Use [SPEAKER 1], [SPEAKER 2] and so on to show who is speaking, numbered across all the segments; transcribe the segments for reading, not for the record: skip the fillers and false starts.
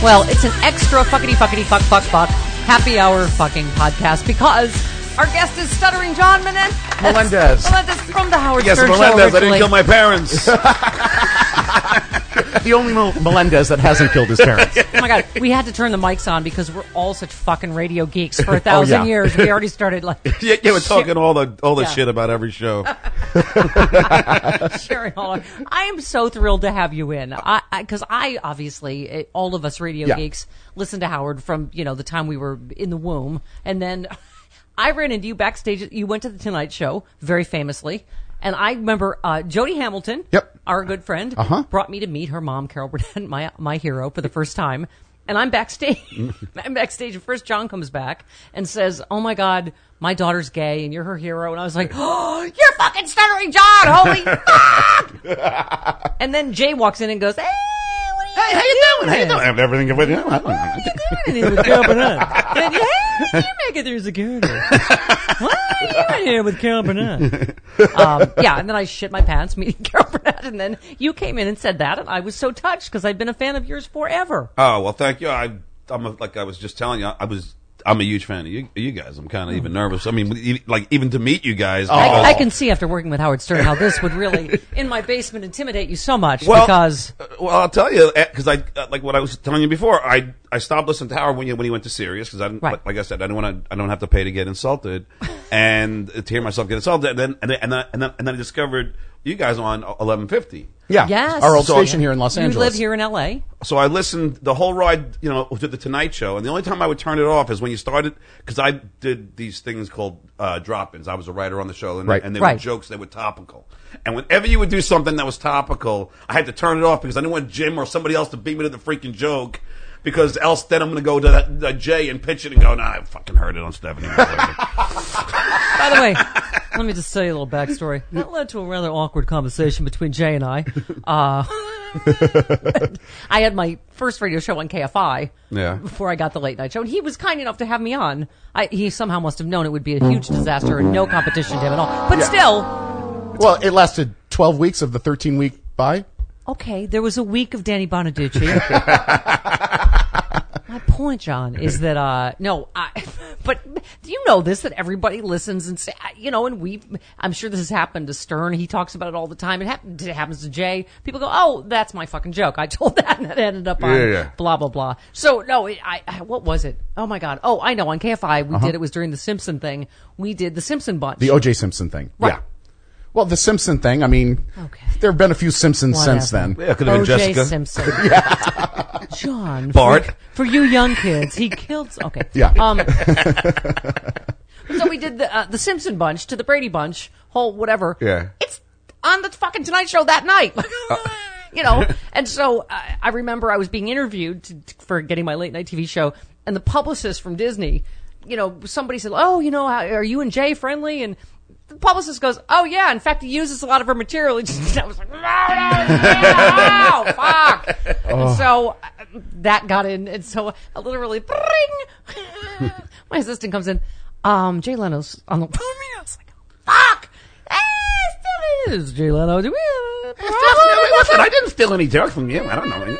[SPEAKER 1] Well, it's an extra fuckity fuck happy hour fucking podcast because our guest is Stuttering John
[SPEAKER 2] Melendez
[SPEAKER 1] from the Howard
[SPEAKER 3] Yes,
[SPEAKER 1] Stern Show.
[SPEAKER 3] Melendez. I didn't kill my parents.
[SPEAKER 2] The only Melendez that hasn't killed his parents.
[SPEAKER 1] Oh my God, we had to turn the mics on because we're all such fucking radio geeks for 1,000 years. We already started like
[SPEAKER 3] yeah, we're talking all the shit about every show.
[SPEAKER 1] sharing all our, I am so thrilled to have you in because I obviously all of us radio geeks listen to Howard from the time we were in the womb, and then I ran into you backstage. You went to the Tonight Show very famously. And I remember Jody Hamilton, our good friend, brought me to meet her mom, Carol Burnett, my hero, for the first time. And I'm backstage. And first John comes back and says, "Oh my God, my daughter's gay, and you're her hero." And I was like, "Oh, you're fucking Stuttering John! Holy fuck!" And then Jay walks in and goes, "Hey, what are you
[SPEAKER 3] Hey, how you doing? How you doing? I have everything with you. I don't know.
[SPEAKER 1] What are you doing with Carol Burnett? And, hey, you make it through security. What are you in here with Carol Burnett?" And then I shit my pants meeting Carol Burnett, and then you came in and said that, and I was so touched because I'd been a fan of yours forever.
[SPEAKER 3] Oh, well, thank you. Like I was just telling you, I'm a huge fan of you guys. I'm kind of even nervous. I mean, even to meet you guys.
[SPEAKER 1] I can see after working with Howard Stern how this would really, in my basement, intimidate you so much because...
[SPEAKER 3] Well, I'll tell you, because like what I was telling you before, I stopped listening to Howard when he went to Sirius because I didn't, like I said, I don't have to pay to get insulted and to hear myself get insulted. And then I discovered you guys on 1150.
[SPEAKER 2] Yeah,
[SPEAKER 1] yes.
[SPEAKER 2] Our old station here in Los Angeles.
[SPEAKER 1] You live here in L.A.
[SPEAKER 3] So I listened the whole ride, to the Tonight Show, and the only time I would turn it off is when you started, because I did these things called drop-ins. I was a writer on the show, and they were jokes that were topical. And whenever you would do something that was topical, I had to turn it off because I didn't want Jim or somebody else to beat me to the freaking joke. Because else, then I'm going to go to that Jay and pitch it and go, "Nah, I fucking heard it on Stephanie."
[SPEAKER 1] By the way, let me just tell you a little backstory. That led to a rather awkward conversation between Jay and I. I had my first radio show on KFI before I got the late night show, and he was kind enough to have me on. He somehow must have known it would be a huge disaster and no competition to him at all. But still.
[SPEAKER 2] Well, it lasted 12 weeks of the 13-week buy.
[SPEAKER 1] Okay, there was a week of Danny Bonaducci. My point, John, is that, but do you know this, that everybody listens and say, and I'm sure this has happened to Stern. He talks about it all the time. It happens to Jay. People go, "Oh, that's my fucking joke. I told that and it ended up on blah, blah, blah." So, no, what was it? Oh my God. Oh, I know. On KFI, we did, it was during the Simpson thing. We did the Simpson bunch.
[SPEAKER 2] The O.J. Simpson thing.
[SPEAKER 1] Right.
[SPEAKER 2] Yeah. Well, the Simpson thing, I mean, there have been a few Simpsons since then.
[SPEAKER 3] Yeah, it could have been Jessica.
[SPEAKER 1] Simpson. John.
[SPEAKER 3] Bart.
[SPEAKER 1] For you young kids, he killed... Okay.
[SPEAKER 2] Yeah.
[SPEAKER 1] So we did the Simpson bunch to the Brady bunch, whole whatever.
[SPEAKER 3] Yeah.
[SPEAKER 1] It's on the fucking Tonight Show that night. And so I remember I was being interviewed for getting my late night TV show, and the publicist from Disney, somebody said, "Oh, are you and Jay friendly?" And the publicist goes, "Oh yeah, in fact he uses a lot of her material." I was like, no, fuck. And so that got in, and so I literally, bring, my assistant comes in, Jay Leno's on the phone. I was like, fuck, hey, still is Jay Leno.
[SPEAKER 3] Listen, I didn't steal any jokes from you. I don't know.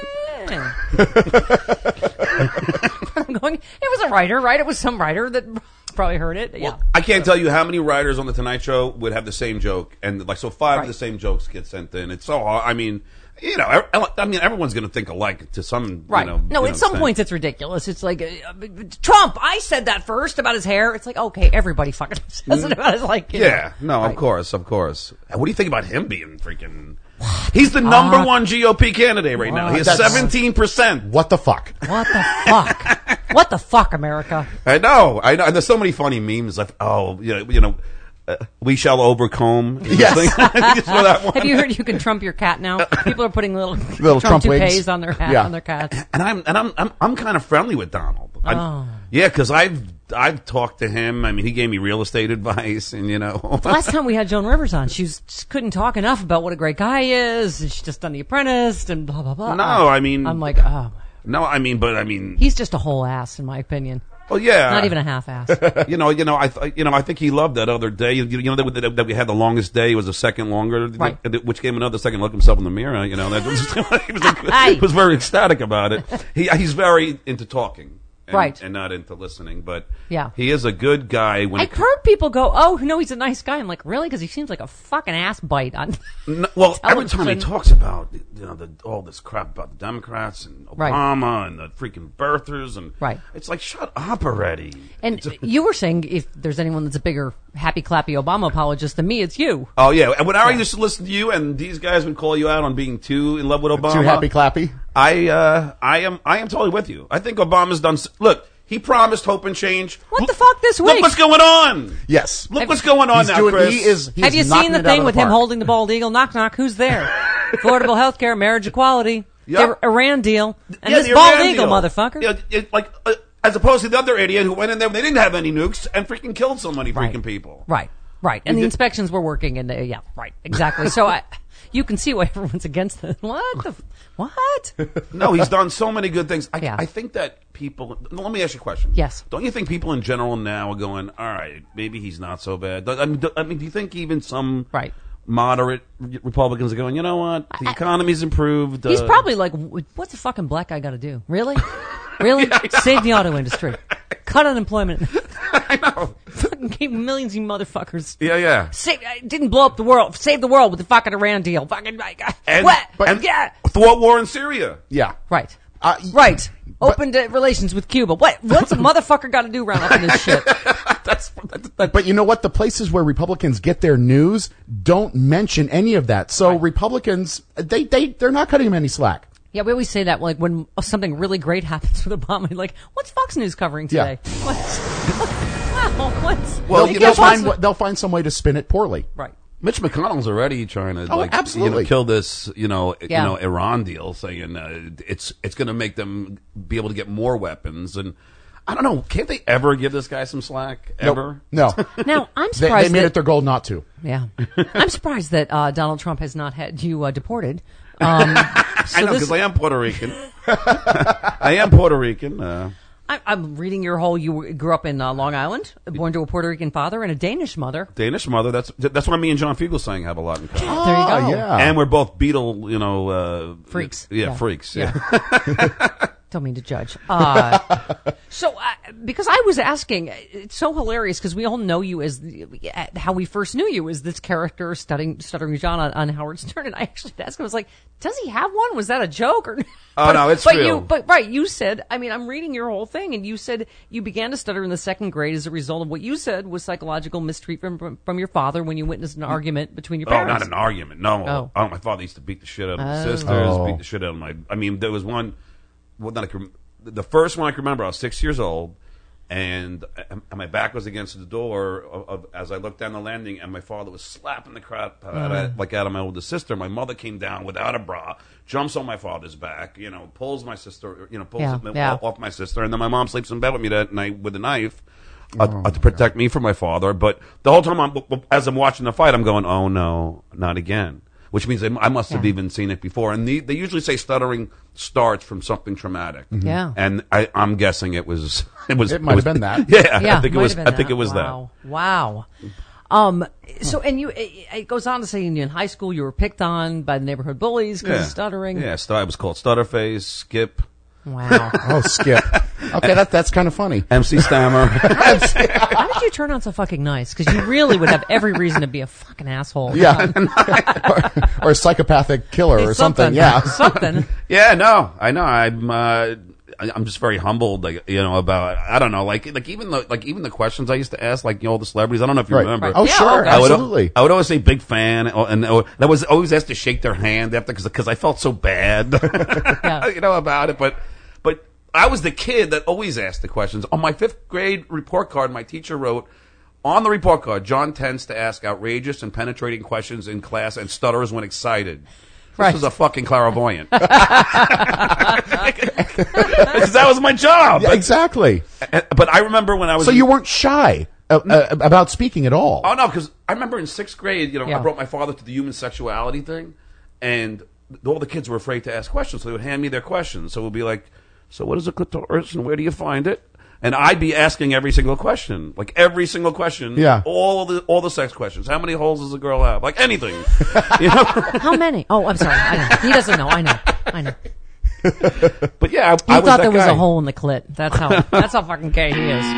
[SPEAKER 1] I'm going, it was a writer, right? It was some writer that probably heard it. Yeah.
[SPEAKER 3] Well, I can't tell you how many writers on the Tonight Show would have the same joke, and five of the same jokes get sent in. It's so hard. I mean, everyone's going to think alike to some.
[SPEAKER 1] Right. At some points it's ridiculous. It's like Trump. I said that first about his hair. It's like, okay, everybody fucking says it about his
[SPEAKER 3] Of course. What do you think about him being freaking? He's the number one GOP candidate right now. He has 17%.
[SPEAKER 2] What the fuck?
[SPEAKER 1] What the fuck? What the fuck, America?
[SPEAKER 3] I know. And there's so many funny memes like, we shall overcome.
[SPEAKER 2] Yes.
[SPEAKER 3] You know that one?
[SPEAKER 1] Have you heard you can Trump your cat now? People are putting little
[SPEAKER 2] Trump
[SPEAKER 1] toupees
[SPEAKER 2] wigs
[SPEAKER 1] on their hat on their cats.
[SPEAKER 3] And I'm kind of friendly with Donald. Because I've talked to him. I mean, he gave me real estate advice, and
[SPEAKER 1] The last time we had Joan Rivers on, she couldn't talk enough about what a great guy is. And she's just done The Apprentice and blah blah blah.
[SPEAKER 3] No, I mean,
[SPEAKER 1] I'm like,
[SPEAKER 3] no, I mean, but I mean,
[SPEAKER 1] he's just a whole ass, in my opinion.
[SPEAKER 3] Well, yeah.
[SPEAKER 1] Not even a half-ass.
[SPEAKER 3] I think he loved that other day. That we had the longest day. It was a second longer,
[SPEAKER 1] right.
[SPEAKER 3] Which gave him another second to look himself in the mirror. He was very ecstatic about it. He's very into talking. And not into listening, but he is a good guy.
[SPEAKER 1] I've heard people go, "Oh, no, he's a nice guy." I'm like, really? Because he seems like a fucking ass bite on.
[SPEAKER 3] Well, every time he talks about all this crap about the Democrats and Obama and the freaking birthers, and it's like, shut up already.
[SPEAKER 1] And you were saying if there's anyone that's a bigger happy clappy Obama apologist than me, it's you.
[SPEAKER 3] Oh yeah, and when I used to listen to you, and these guys would call you out on being too in love with Obama,
[SPEAKER 2] too happy clappy.
[SPEAKER 3] I am totally with you. I think Obama's done. Look, he promised hope and change.
[SPEAKER 1] What the fuck this week?
[SPEAKER 3] Look what's going on.
[SPEAKER 2] Yes.
[SPEAKER 3] Look what's going on now, Chris.
[SPEAKER 1] Have you seen the thing with him holding the bald eagle? Knock, knock. Who's there? Affordable health care, marriage equality, the Iran deal, and this bald eagle, motherfucker.
[SPEAKER 3] As opposed to the other idiot who went in there when they didn't have any nukes and freaking killed so many freaking people.
[SPEAKER 1] Right. And the inspections were working, and exactly. So you can see why everyone's against it. What?
[SPEAKER 3] No, he's done so many good things. I think that people... Let me ask you a question.
[SPEAKER 1] Yes.
[SPEAKER 3] Don't you think people in general now are going, all right, maybe he's not so bad? I mean, do you think even some moderate Republicans are going, you know what, the economy's improved?
[SPEAKER 1] He's probably like, what's a fucking black guy got to do? Really? Really? Save the auto industry. Cut unemployment.
[SPEAKER 3] I know.
[SPEAKER 1] Fucking keep millions of you motherfuckers.
[SPEAKER 3] Yeah.
[SPEAKER 1] Didn't blow up the world. Save the world with the fucking Iran deal. Fucking
[SPEAKER 3] thwart war in Syria.
[SPEAKER 2] Yeah.
[SPEAKER 1] Right. Opened relations with Cuba. What's a motherfucker got to do around up in this shit?
[SPEAKER 2] But you know what? The places where Republicans get their news don't mention any of that. So Republicans, they're not cutting them any slack.
[SPEAKER 1] Yeah, we always say that like when something really great happens with Obama, like, what's Fox News covering today?
[SPEAKER 2] Yeah. They'll find some way to spin it poorly.
[SPEAKER 1] Right.
[SPEAKER 3] Mitch McConnell's already trying to
[SPEAKER 2] absolutely
[SPEAKER 3] kill this Iran deal, saying it's going to make them be able to get more weapons. And I don't know, can't they ever give this guy some slack ever?
[SPEAKER 2] No.
[SPEAKER 1] Now I'm surprised
[SPEAKER 2] they made it their goal not to.
[SPEAKER 1] Yeah, I'm surprised that Donald Trump has not had you deported.
[SPEAKER 3] I know, because I am Puerto Rican. I am Puerto Rican.
[SPEAKER 1] I'm reading your whole. You grew up in Long Island, born to a Puerto Rican father and a Danish mother.
[SPEAKER 3] Danish mother. That's why me and John Fugelsang have a lot in common.
[SPEAKER 1] Oh, there you go.
[SPEAKER 2] Yeah.
[SPEAKER 3] And we're both Beatle,
[SPEAKER 1] freaks.
[SPEAKER 3] Freaks. Yeah.
[SPEAKER 1] Don't mean to judge. So, because I was asking, it's so hilarious because we all know you as how we first knew you as this character Stuttering John on Howard Stern, and I actually asked him, I was like, does he have one? Was that a joke? Or
[SPEAKER 3] no, it's real.
[SPEAKER 1] You said, I mean, I'm reading your whole thing, and you said you began to stutter in the second grade as a result of what you said was psychological mistreatment from your father when you witnessed an argument between your parents.
[SPEAKER 3] Oh, not an argument. No. Oh, my father used to beat the shit out of my sisters, beat the shit out of my. I mean, there was one. Well, the first one I can remember, I was 6 years old, and my back was against the door as I looked down the landing, and my father was slapping the crap out of my older sister. My mother came down without a bra, jumps on my father's back, pulls my sister, off my sister, and then my mom sleeps in bed with me that night with a knife to protect me from my father. But the whole time, as I'm watching the fight, I'm going, oh no, not again. Which means I must have even seen it before. And they usually say stuttering starts from something traumatic.
[SPEAKER 2] Mm-hmm.
[SPEAKER 1] Yeah.
[SPEAKER 3] And I'm guessing it was. It
[SPEAKER 2] might have been that.
[SPEAKER 3] Yeah. I think it was that.
[SPEAKER 1] Wow. So, and it goes on to say in high school you were picked on by the neighborhood bullies because of stuttering.
[SPEAKER 3] Yeah. I was called Stutterface, Skip.
[SPEAKER 1] Wow.
[SPEAKER 2] Oh, Skip. Okay, that's kind of funny.
[SPEAKER 3] MC Stammer.
[SPEAKER 1] Why did you turn out so fucking nice? Because you really would have every reason to be a fucking asshole.
[SPEAKER 2] Yeah. or a psychopathic killer or something. Yeah.
[SPEAKER 1] Something.
[SPEAKER 3] Yeah, no. I know. I'm just very humbled, about, I don't know, even the questions I used to ask, all the celebrities. I don't know if you remember.
[SPEAKER 2] Right. Oh, sure. Absolutely.
[SPEAKER 3] I would always say big fan, and I was always asked to shake their hand after, because I felt so bad, about it. But I was the kid that always asked the questions. On my 5th grade report card, my teacher wrote, on the report card, John tends to ask outrageous and penetrating questions in class and stutters when excited. This was a fucking clairvoyant. Because that was my job.
[SPEAKER 2] Yeah, exactly.
[SPEAKER 3] But I remember when I was...
[SPEAKER 2] So you weren't shy about speaking at all?
[SPEAKER 3] Oh, no, because I remember in 6th grade, I brought my father to the human sexuality thing, and all the kids were afraid to ask questions, so they would hand me their questions. So it would be like, so what is a clitoris and where do you find it? And I'd be asking every single question, like every single question.
[SPEAKER 2] Yeah.
[SPEAKER 3] All the sex questions. How many holes does a girl have? Like anything. You know?
[SPEAKER 1] How many? Oh, I'm sorry. I know. He doesn't know. I know.
[SPEAKER 3] But yeah,
[SPEAKER 1] I thought there was a hole in the clit. That's how fucking gay he is.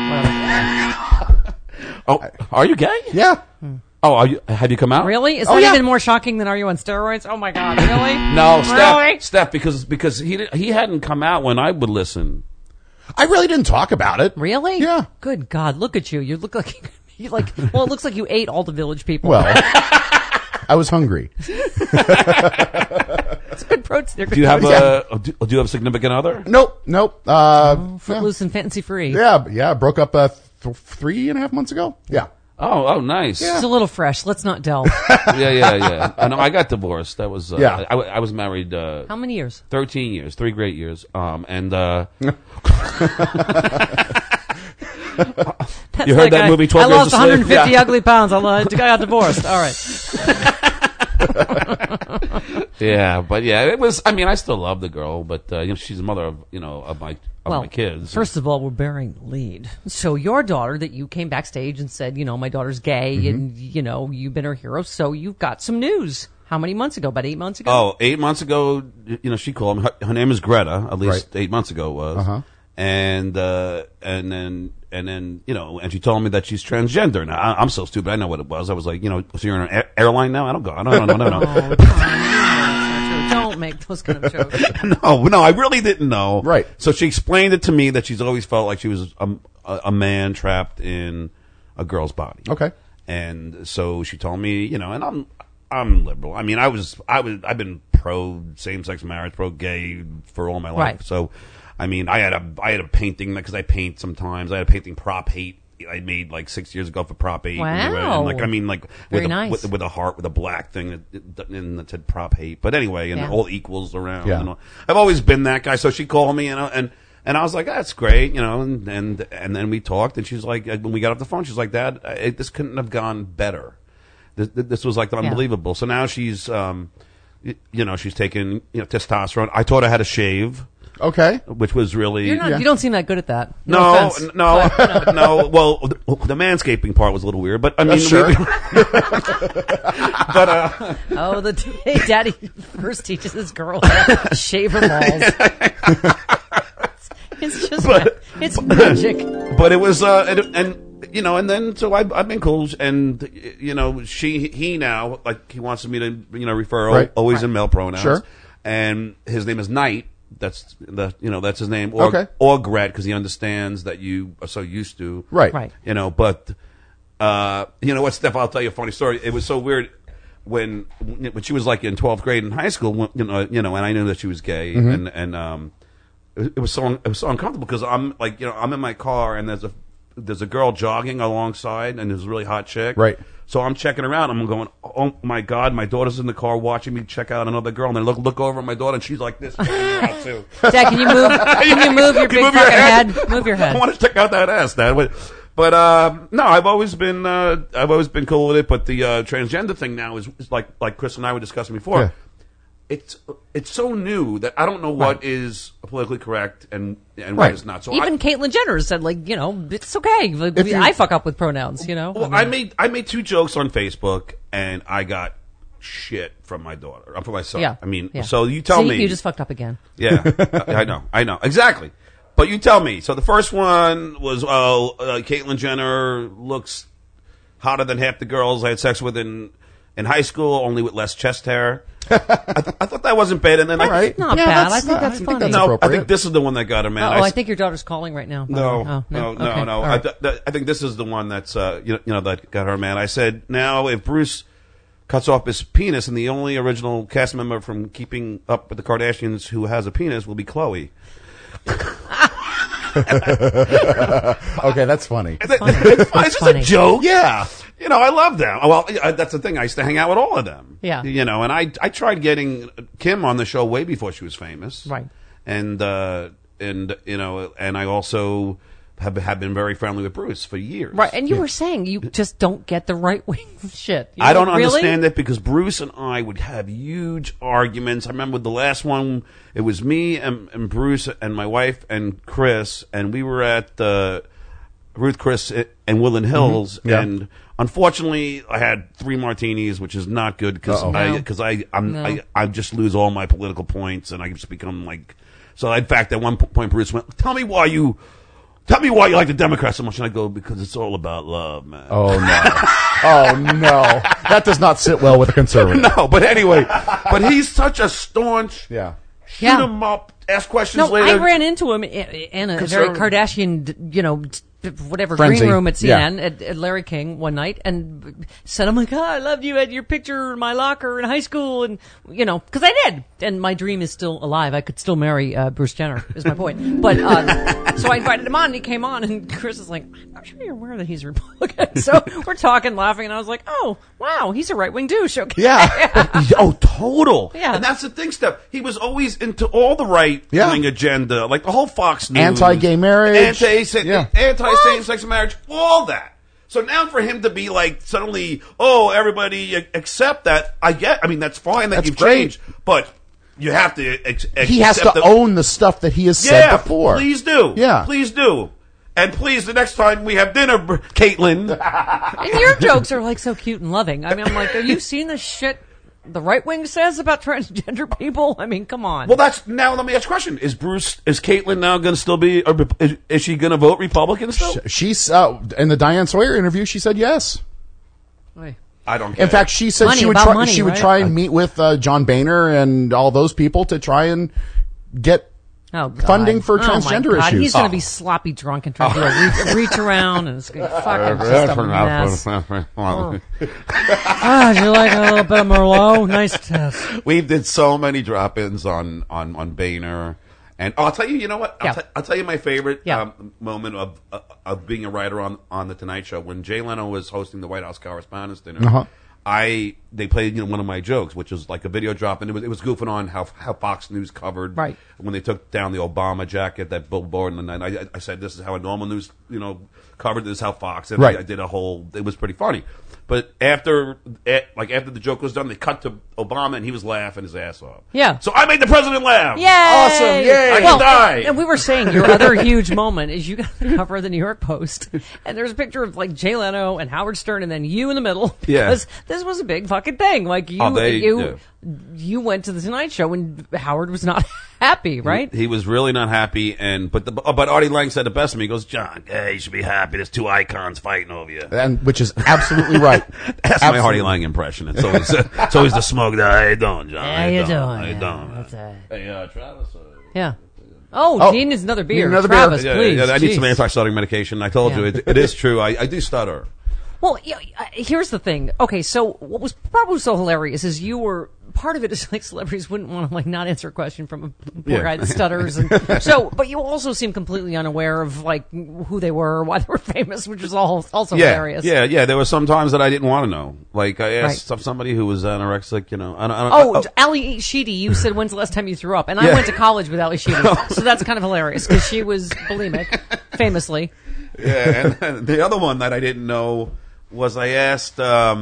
[SPEAKER 3] Oh, are you gay?
[SPEAKER 2] Yeah.
[SPEAKER 3] Oh, have you come out?
[SPEAKER 1] Really? Is that even more shocking than are you on steroids? Oh my God, really?
[SPEAKER 3] No,
[SPEAKER 1] really?
[SPEAKER 3] Steph, because he hadn't come out when I would listen.
[SPEAKER 2] I really didn't talk about it.
[SPEAKER 1] Really?
[SPEAKER 2] Yeah.
[SPEAKER 1] Good God, look at you. You look like it looks like you ate all the Village people.
[SPEAKER 2] Well, I was hungry.
[SPEAKER 1] It's good protein.
[SPEAKER 3] Do you have a significant other?
[SPEAKER 2] Nope.
[SPEAKER 1] Footloose and fancy free.
[SPEAKER 2] Yeah. Broke up 3.5 months ago. Yeah.
[SPEAKER 3] Oh, nice.
[SPEAKER 1] It's a little fresh. Let's not delve.
[SPEAKER 3] Yeah. I know. I got divorced. That was. I was married.
[SPEAKER 1] How many years?
[SPEAKER 3] 13 years. 3 great years. You heard that movie 12 Years a Slave?
[SPEAKER 1] I lost 150 ugly pounds. I got divorced. All right.
[SPEAKER 3] Yeah, but it was. I mean, I still love the girl, but she's the mother of my kids.
[SPEAKER 1] First of all, we're bearing the lead. So your daughter, that you came backstage and said, my daughter's gay, and you've been her hero. So you've got some news. How many months ago? About 8 months ago.
[SPEAKER 3] Oh, 8 months ago. She called me. Her name is Greta. At least 8 months ago it was.
[SPEAKER 2] Uh-huh.
[SPEAKER 3] And then and she told me that she's transgender. Now I'm so stupid. I know what it was. I was like, so you're on an airline now? I don't go. I don't know.
[SPEAKER 1] Oh, Tom, don't make those kind of jokes.
[SPEAKER 3] No, I really didn't know.
[SPEAKER 2] Right.
[SPEAKER 3] So she explained it to me that she's always felt like she was a man trapped in a girl's body.
[SPEAKER 2] Okay.
[SPEAKER 3] And so she told me, and I'm liberal. I mean, I've been pro same-sex marriage, pro gay for all my life.
[SPEAKER 1] Right.
[SPEAKER 3] So, I mean, I had a painting because I paint sometimes. I had a painting Prop Hate I made like 6 years ago for Prop 8.
[SPEAKER 1] Wow.
[SPEAKER 3] And
[SPEAKER 1] Very nice.
[SPEAKER 3] with a heart with a black thing that said Prop Hate. But anyway, and all equals around.
[SPEAKER 2] Yeah.
[SPEAKER 3] And all. I've always been that guy. So she called me, and I was like, that's great, and then we talked, and she's like, when we got off the phone, she's like, Dad, this couldn't have gone better. This was like unbelievable. So now she's, she's taking testosterone. I taught her how to shave.
[SPEAKER 2] Okay.
[SPEAKER 3] Which was really...
[SPEAKER 1] You don't seem that good at that.
[SPEAKER 3] No.
[SPEAKER 1] No.
[SPEAKER 3] Well, the manscaping part was a little weird, but I mean...
[SPEAKER 2] Sure.
[SPEAKER 1] But, Daddy first teaches his girl how to shave her balls. It's just... it's magic.
[SPEAKER 3] But it was... and then so I've been cool, and he now, like, he wants me to refer always in male pronouns.
[SPEAKER 2] Sure.
[SPEAKER 3] And his name is Knight. That's that's his name. Or Gret, because he understands that you are so used to.
[SPEAKER 2] Right.
[SPEAKER 3] But what, Steph? I'll tell you a funny story. It was so weird when she was like in 12th grade in high school. And I knew that she was gay, and it was so uncomfortable because I'm like I'm in my car and there's a girl jogging alongside and there's a really hot chick.
[SPEAKER 2] Right.
[SPEAKER 3] So I'm checking around. I'm going, oh my God, my daughter's in the car watching me check out another girl. And then look over at my daughter, and she's like this. Too.
[SPEAKER 1] Dad, can you move? Can you move your big fucking head? Move your head.
[SPEAKER 3] I want to check out that ass, Dad. But no, I've always been cool with it. But the transgender thing now is like Chris and I were discussing before.
[SPEAKER 2] Yeah.
[SPEAKER 3] It's so new that I don't know what is politically correct and what is not. So
[SPEAKER 1] even Caitlyn Jenner said, it's okay. I fuck up with pronouns,
[SPEAKER 3] Well, I made 2 jokes on Facebook, and I got shit from my daughter. From my son.
[SPEAKER 1] Yeah.
[SPEAKER 3] I mean, so you tell me.
[SPEAKER 1] You just fucked up again.
[SPEAKER 3] Yeah, I know exactly. But you tell me. So the first one was, Caitlyn Jenner looks hotter than half the girls I had sex with in high school, only with less chest hair. I thought that wasn't bad, and then
[SPEAKER 2] not bad.
[SPEAKER 1] I think that's funny.
[SPEAKER 3] I think this is the one that got her, man.
[SPEAKER 1] I think your daughter's calling right now.
[SPEAKER 3] No.
[SPEAKER 1] Okay.
[SPEAKER 3] I think this is the one that's that got her, man. I said, now if Bruce cuts off his penis, and the only original cast member from Keeping Up with the Kardashians who has a penis will be Khloe.
[SPEAKER 2] Okay, that's funny.
[SPEAKER 3] It's just a joke.
[SPEAKER 2] Yeah.
[SPEAKER 3] I love them. Well, that's the thing. I used to hang out with all of them.
[SPEAKER 1] Yeah.
[SPEAKER 3] And I tried getting Kim on the show way before she was famous.
[SPEAKER 1] Right.
[SPEAKER 3] And I also have been very friendly with Bruce for years.
[SPEAKER 1] Right, and you were saying you just don't get the right-wing shit.
[SPEAKER 3] I don't understand it because Bruce and I would have huge arguments. I remember the last one, it was me and Bruce and my wife and Chris, and we were at Ruth Chris and Woodland Hills, and unfortunately I had 3 martinis, which is not good because I just lose all my political points, and I just become like... So in fact, at one point Bruce went, Tell me why you like the Democrats so much. And I go, because it's all about love, man.
[SPEAKER 2] Oh, no. Oh, no. That does not sit well with a conservative.
[SPEAKER 3] No, but anyway. But he's such a staunch, shoot him up, ask questions later.
[SPEAKER 1] I ran into him in a very Kardashian, whatever
[SPEAKER 2] Frenzy.
[SPEAKER 1] Green room at CNN at Larry King one night, and said, "Oh my God, I loved you at your picture in my locker in high school," and because I did, and my dream is still alive. I could still marry Bruce Jenner. Is my point. But so I invited him on, and he came on, and Chris is like, "I'm not sure you're aware that he's a Republican." So we're talking, laughing, and I was like, "Oh wow, he's a right wing douche." Okay.
[SPEAKER 2] Yeah.
[SPEAKER 3] Oh, total.
[SPEAKER 1] Yeah.
[SPEAKER 3] And that's the thing, Steph. He was always into all the right wing agenda, like the whole Fox News,
[SPEAKER 2] anti-gay marriage,
[SPEAKER 3] anti-same-sex marriage, all that. So now for him to be like suddenly, everybody accept that. I mean, that's fine that you've changed, but you have to.
[SPEAKER 2] He has to own the stuff that he has said before.
[SPEAKER 3] Please do.
[SPEAKER 2] Yeah,
[SPEAKER 3] please do. And please, the next time we have dinner, Caitlin.
[SPEAKER 1] And your jokes are like so cute and loving. I mean, I'm like, have you seen the shit the right wing says about transgender people? I mean, come on.
[SPEAKER 3] Well, now let me ask a question: Is Caitlin now going to still be, or is she going to vote Republican still?
[SPEAKER 2] She's in the Diane Sawyer interview. She said yes.
[SPEAKER 1] Right.
[SPEAKER 3] I don't care.
[SPEAKER 2] In fact, she said she would try and meet with John Boehner and all those people to try and get funding for transgender issues.
[SPEAKER 1] He's going to be sloppy drunk and trying to reach around, and it's going to fucking just a mess. Would you like a little bit of Merlot? Nice test.
[SPEAKER 3] We did so many drop-ins on Boehner. And I'll tell you, you know what? I'll tell you my favorite moment of being a writer on The Tonight Show. When Jay Leno was hosting the White House Correspondents' Dinner, they played one of my jokes, which was like a video drop, and it was goofing on how Fox News covered when they took down the Obama jacket that billboard, and then I said this is how a normal news covered, this is how Fox, and I did a whole. It was pretty funny. But after the joke was done, they cut to Obama, and he was laughing his ass off.
[SPEAKER 1] Yeah.
[SPEAKER 3] So I made the president laugh.
[SPEAKER 1] Yay!
[SPEAKER 3] Awesome! Yay! I can die.
[SPEAKER 1] And we were saying your other huge moment is you got the cover of the New York Post, and there's a picture of like Jay Leno and Howard Stern, and then you in the middle. Because this was a big fucking thing. Like you went to the Tonight Show and Howard was not happy, right?
[SPEAKER 3] He was really not happy, but Artie Lang said the best of me. He goes, John, you should be happy. There's 2 icons fighting over you,
[SPEAKER 2] and which is absolutely right.
[SPEAKER 3] That's my Artie Lang impression. It's always the smoke. How you doing, John?
[SPEAKER 1] How you doing?
[SPEAKER 3] How you doing? Hey, Travis.
[SPEAKER 1] Oh, he needs another beer. Travis, please.
[SPEAKER 3] I need some anti-stuttering medication. I told you, it is true. I do stutter.
[SPEAKER 1] Well, here's the thing. Okay, so what was probably so hilarious is you were part of it is like celebrities wouldn't want to like not answer a question from a poor guy that stutters, and but you also seem completely unaware of like who they were or why they were famous, which is also hilarious.
[SPEAKER 3] Yeah. There were some times that I didn't want to know. Like I asked somebody who was anorexic,
[SPEAKER 1] Ali Sheedy. You said when's the last time you threw up, and I went to college with Ali Sheedy, so that's kind of hilarious because she was bulimic, famously.
[SPEAKER 3] Yeah, and the other one that I didn't know was I asked.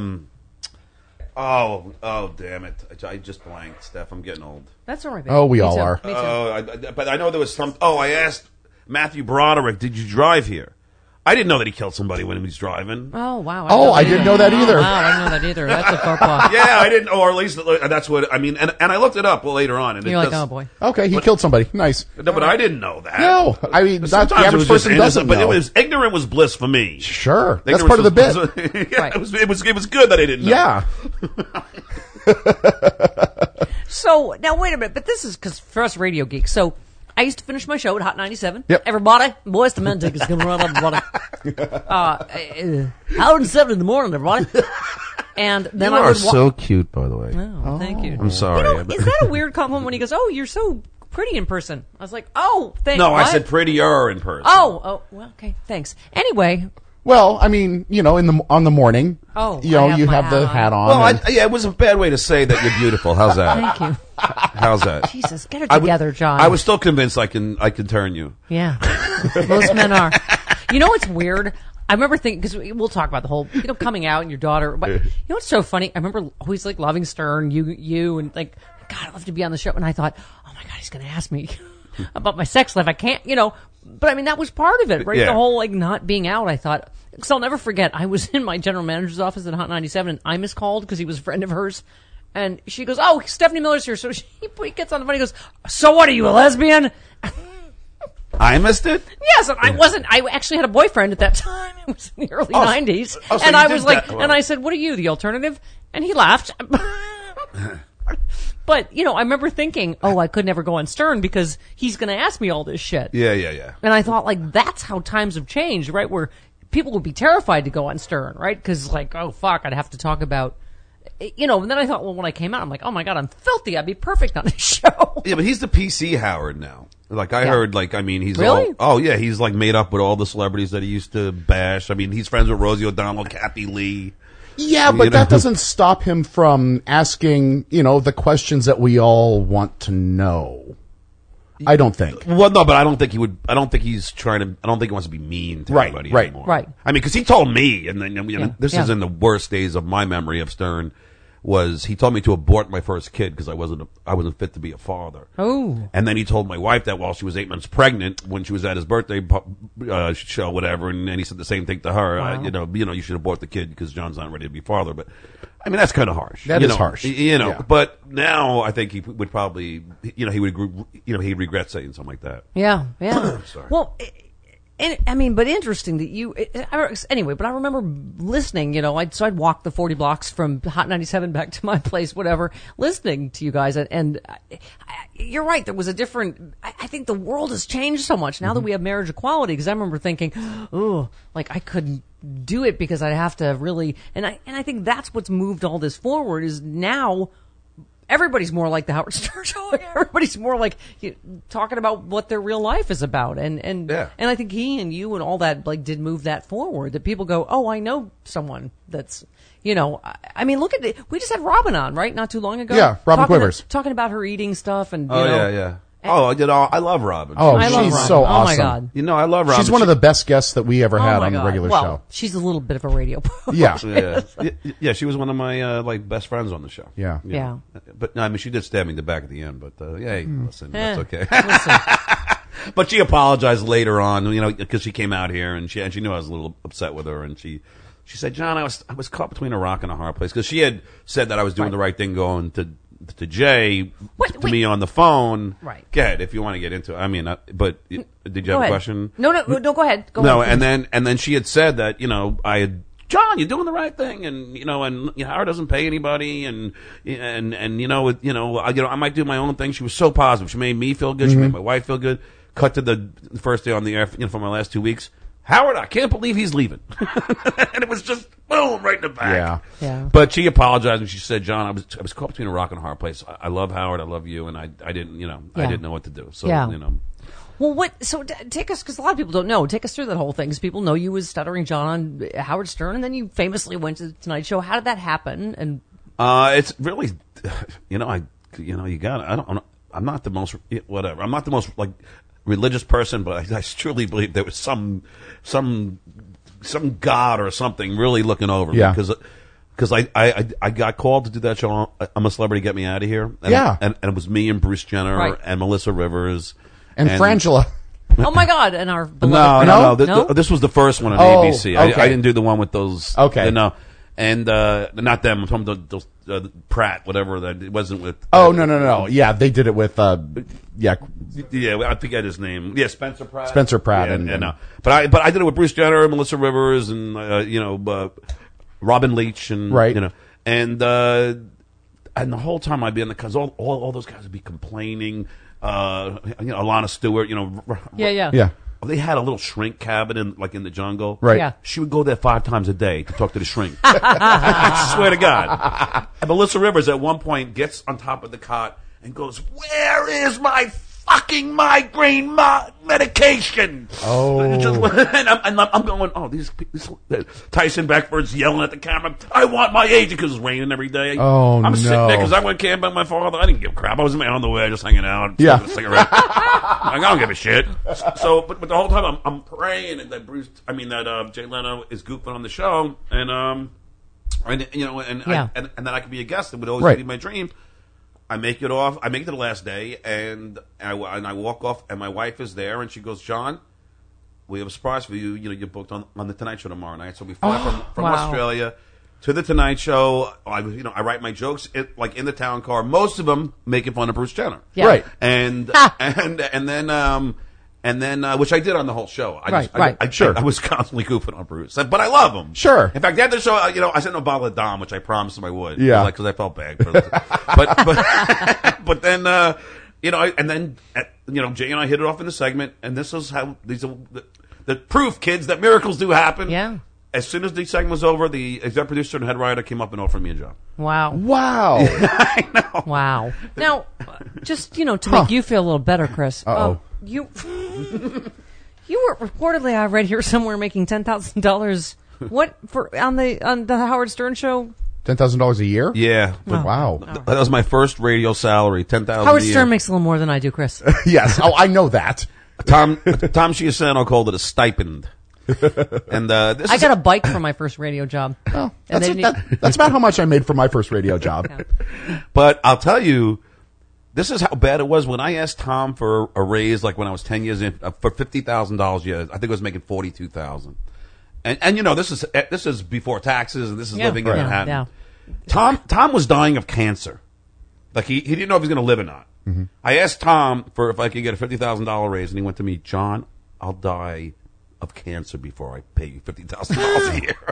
[SPEAKER 3] Oh, damn it! I just blanked, Steph. I'm getting old.
[SPEAKER 1] That's all right, baby.
[SPEAKER 2] Oh, we all are.
[SPEAKER 1] Me too.
[SPEAKER 3] But I know there was some. Oh, I asked Matthew Broderick, "Did you drive here?" I didn't know that he killed somebody when he was driving.
[SPEAKER 1] Oh, wow.
[SPEAKER 2] I didn't know that either.
[SPEAKER 1] Wow, I didn't know that either. That's a faux pas.
[SPEAKER 3] Yeah, I didn't, or at least that's what I mean. And I looked it up later on. And
[SPEAKER 1] you're like, oh boy.
[SPEAKER 2] Okay, he killed somebody. Nice.
[SPEAKER 3] No, but I didn't know that.
[SPEAKER 2] No, I mean, the average person doesn't know.
[SPEAKER 3] But it was ignorant was bliss for me.
[SPEAKER 2] Sure, that's part of the bit.
[SPEAKER 3] Right. It was good that I didn't know.
[SPEAKER 2] Yeah.
[SPEAKER 1] So now wait a minute, but this is because for us radio geeks. So I used to finish my show at Hot 97.
[SPEAKER 2] Yep.
[SPEAKER 1] Everybody, boys to men tickets coming right up, everybody. Howard and 7 in the morning, everybody. And then
[SPEAKER 3] you are so cute, by the way.
[SPEAKER 1] Oh, thank you.
[SPEAKER 3] I'm sorry.
[SPEAKER 1] Is that a weird compliment when he goes, "Oh, you're so pretty in person"? I was like, "Oh, thanks."
[SPEAKER 3] No,
[SPEAKER 1] what?
[SPEAKER 3] I said prettier in person.
[SPEAKER 1] Oh, well, okay, thanks. Anyway.
[SPEAKER 2] Well, I mean, on the morning, you have the hat on.
[SPEAKER 3] Well, it was a bad way to say that you're beautiful. How's that?
[SPEAKER 1] Thank you.
[SPEAKER 3] How's that?
[SPEAKER 1] Jesus, get it together, John.
[SPEAKER 3] I was still convinced I can turn you.
[SPEAKER 1] Yeah, most men are. You know what's weird? I remember thinking, because we'll talk about the whole, coming out and your daughter. But you know what's so funny? I remember always like loving Stern, you, and like, God, I'd love to be on the show. And I thought, oh my God, he's going to ask me about my sex life. I can't, but I mean, that was part of it, right? Yeah. The whole like not being out, I thought, because I'll never forget, I was in my general manager's office at Hot 97 and Imus called because he was a friend of hers. And she goes, oh, Stephanie Miller's here. So he gets on the phone, he goes, so what, are you a lesbian?
[SPEAKER 3] I missed it?
[SPEAKER 1] Yes, and I wasn't. I actually had a boyfriend at that time. It was in the early 90s. So and I was like, and I said, what are you, the alternative? And he laughed. But, I remember thinking, I could never go on Stern because he's going to ask me all this shit.
[SPEAKER 3] Yeah.
[SPEAKER 1] And I thought, like, that's how times have changed, right? Where people would be terrified to go on Stern, right? Because, like, oh, fuck, I'd have to talk about... and then I thought, well, when I came out, I'm like, oh my God, I'm filthy. I'd be perfect on this show.
[SPEAKER 3] Yeah, but he's the PC Howard now. Like, I heard, like, I mean, he's
[SPEAKER 1] really?
[SPEAKER 3] He's, like, made up with all the celebrities that he used to bash. I mean, he's friends with Rosie O'Donnell, Kathie Lee.
[SPEAKER 2] Yeah, but that doesn't stop him from asking, the questions that we all want to know. I don't think.
[SPEAKER 3] Well, no, but I don't think he would. I don't think he's trying to. I don't think he wants to be mean to anybody anymore.
[SPEAKER 1] Right.
[SPEAKER 3] I mean, because he told me, and then this is in the worst days of my memory of Stern. Was he told me to abort my first kid because I wasn't fit to be a father.
[SPEAKER 1] Oh.
[SPEAKER 3] And then he told my wife that while she was 8 months pregnant, when she was at his birthday show, whatever, and then he said the same thing to her.
[SPEAKER 1] Wow.
[SPEAKER 3] You should abort the kid because John's not ready to be father. But I mean, that's kind of harsh.
[SPEAKER 2] That is harsh.
[SPEAKER 3] Yeah. But now I think he would probably, he would, he'd regret saying something like that.
[SPEAKER 1] Yeah.
[SPEAKER 3] Sorry.
[SPEAKER 1] Well. And, I mean, but interesting that anyway, but I remember listening, I'd walk the 40 blocks from Hot 97 back to my place, whatever, listening to you guys. And you're right. There was a different, I think the world has changed so much now that we have marriage equality. Because I remember thinking, oh, like I couldn't do it because I'd have to really, and I think that's what's moved all this forward is now everybody's more like the Howard Stern Show. Everybody's more like talking about what their real life is about, and I think he and you and all that like did move that forward. That people go, oh, I know someone that's, I mean, look at it. We just had Robin on right not too long ago.
[SPEAKER 2] Yeah, Robin Quivers
[SPEAKER 1] talking about her eating stuff and
[SPEAKER 3] yeah. I love Robin.
[SPEAKER 2] Oh,
[SPEAKER 1] I love
[SPEAKER 2] she's
[SPEAKER 1] Robin.
[SPEAKER 2] so awesome.
[SPEAKER 1] Oh my God.
[SPEAKER 3] I love Robin.
[SPEAKER 2] She's one of the best guests that we ever had on the regular
[SPEAKER 1] well,
[SPEAKER 2] show.
[SPEAKER 1] She's a little bit of a radio pro.
[SPEAKER 2] Yeah.
[SPEAKER 3] She was one of my best friends on the show.
[SPEAKER 2] Yeah.
[SPEAKER 3] But no, I mean, she did stab me in the back at the end. But listen, that's okay.
[SPEAKER 1] Listen.
[SPEAKER 3] But she apologized later on, because she came out here and she knew I was a little upset with her, and she said, John, I was caught between a rock and a hard place because she had said that I was doing the right thing going to Jay to me on the phone.
[SPEAKER 1] Right.
[SPEAKER 3] Go ahead if you want to get into it. I mean, but did you have a question?
[SPEAKER 1] No, go ahead. Go
[SPEAKER 3] ahead. And then she had said that, John, you're doing the right thing, and Howard doesn't pay anybody, and I might do my own thing. She was so positive. She made me feel good. She made my wife feel good. Cut to the first day on the air, for my last 2 weeks. Howard, I can't believe he's leaving. And it was just boom right in the back.
[SPEAKER 1] Yeah.
[SPEAKER 3] But she apologized and she said, John, I was caught between a rock and a hard place. I love Howard, I love you, and I didn't, I didn't know what to do. So,
[SPEAKER 1] Well, take us, because a lot of people don't know, take us through that whole thing, because people know you as Stuttering John on Howard Stern, and then you famously went to the Tonight Show. How did that happen? And
[SPEAKER 3] it's really, I'm not the most, whatever. I'm not the most, like, religious person, but I truly believe there was some God or something really looking over me because I got called to do that show. I'm a Celebrity, Get Me Out of Here. And it was me and Bruce Jenner and Melissa Rivers
[SPEAKER 2] and Frangela.
[SPEAKER 1] Oh my God! And our
[SPEAKER 3] no. This was the first one on ABC. Okay. I didn't do the one with those.
[SPEAKER 2] Okay,
[SPEAKER 3] no. And not them. I'm talking about those Pratt, whatever. That it wasn't with.
[SPEAKER 2] No. Yeah, they did it with.
[SPEAKER 3] Yeah, I forget his name. Yeah, Spencer Pratt.
[SPEAKER 2] Spencer Pratt,
[SPEAKER 3] but I did it with Bruce Jenner, Melissa Rivers, and Robin Leach, and and the whole time I'd be in the because all those guys would be complaining. Alana Stewart,
[SPEAKER 1] Yeah.
[SPEAKER 3] They had a little shrink cabin in the jungle.
[SPEAKER 2] Right.
[SPEAKER 1] Yeah.
[SPEAKER 3] She would go there 5 times a day to talk to the shrink. I swear to God. And Melissa Rivers at one point gets on top of the cot and goes, "Where is my fucking migraine medication.
[SPEAKER 2] Oh.
[SPEAKER 3] And I'm going, oh, these Tyson Beckford's yelling at the camera, I want my agent, because it's raining every day.
[SPEAKER 2] Oh,
[SPEAKER 3] I'm sitting there because I went camping with my father. I didn't give a crap. I was in my underwear just hanging out.
[SPEAKER 2] Yeah.
[SPEAKER 3] Smoking a cigarette. I don't give a shit. So, but the whole time I'm praying that Jay Leno is goofing on the show, and then I could be a guest. It would always be my dream. I make it off. I make it to the last day, and I walk off, and my wife is there, and she goes, "John, we have a surprise for you. You know, you're booked on the Tonight Show tomorrow night." So we fly from Australia to the Tonight Show. I write my jokes in the town car. Most of them making fun of Bruce Jenner,
[SPEAKER 2] right?
[SPEAKER 3] And then which I did on the whole show. I was constantly goofing on Bruce, but I love him.
[SPEAKER 2] Sure.
[SPEAKER 3] In fact, after the show, I sent him a bottle of Dom, which I promised him I would.
[SPEAKER 2] Yeah.
[SPEAKER 3] Because I felt bad. But then, Jay and I hit it off in the segment, and this is how these are the proof, kids, that miracles do happen.
[SPEAKER 1] Yeah.
[SPEAKER 3] As soon as the segment was over, the executive producer and head writer came up and offered me a job.
[SPEAKER 1] Wow.
[SPEAKER 3] I know.
[SPEAKER 1] Wow. Now, just, to make you feel a little better, Chris. You were reportedly, I read here somewhere, making $10,000. What on the Howard Stern show?
[SPEAKER 2] $10,000 a year?
[SPEAKER 3] Yeah.
[SPEAKER 2] Wow.
[SPEAKER 3] That was my first radio salary, $10,000.
[SPEAKER 1] Howard Stern makes a little more than I do, Chris.
[SPEAKER 2] Yes. Oh, I know that.
[SPEAKER 3] Tom Chiusano called it a stipend. And
[SPEAKER 1] I got a bike for my first radio job.
[SPEAKER 2] Oh, that's about how much I made for my first radio job.
[SPEAKER 1] Yeah.
[SPEAKER 3] But I'll tell you, this is how bad it was when I asked Tom for a raise, like when I was 10 years in, for $50,000 a year. I think I was making $42,000. And this is before taxes, and this is living in Manhattan. Yeah. Tom was dying of cancer. Like he didn't know if he was going to live or not. Mm-hmm. I asked Tom if I could get a $50,000 raise, and he went to me, John, I'll die of cancer before I pay you $50,000 a year.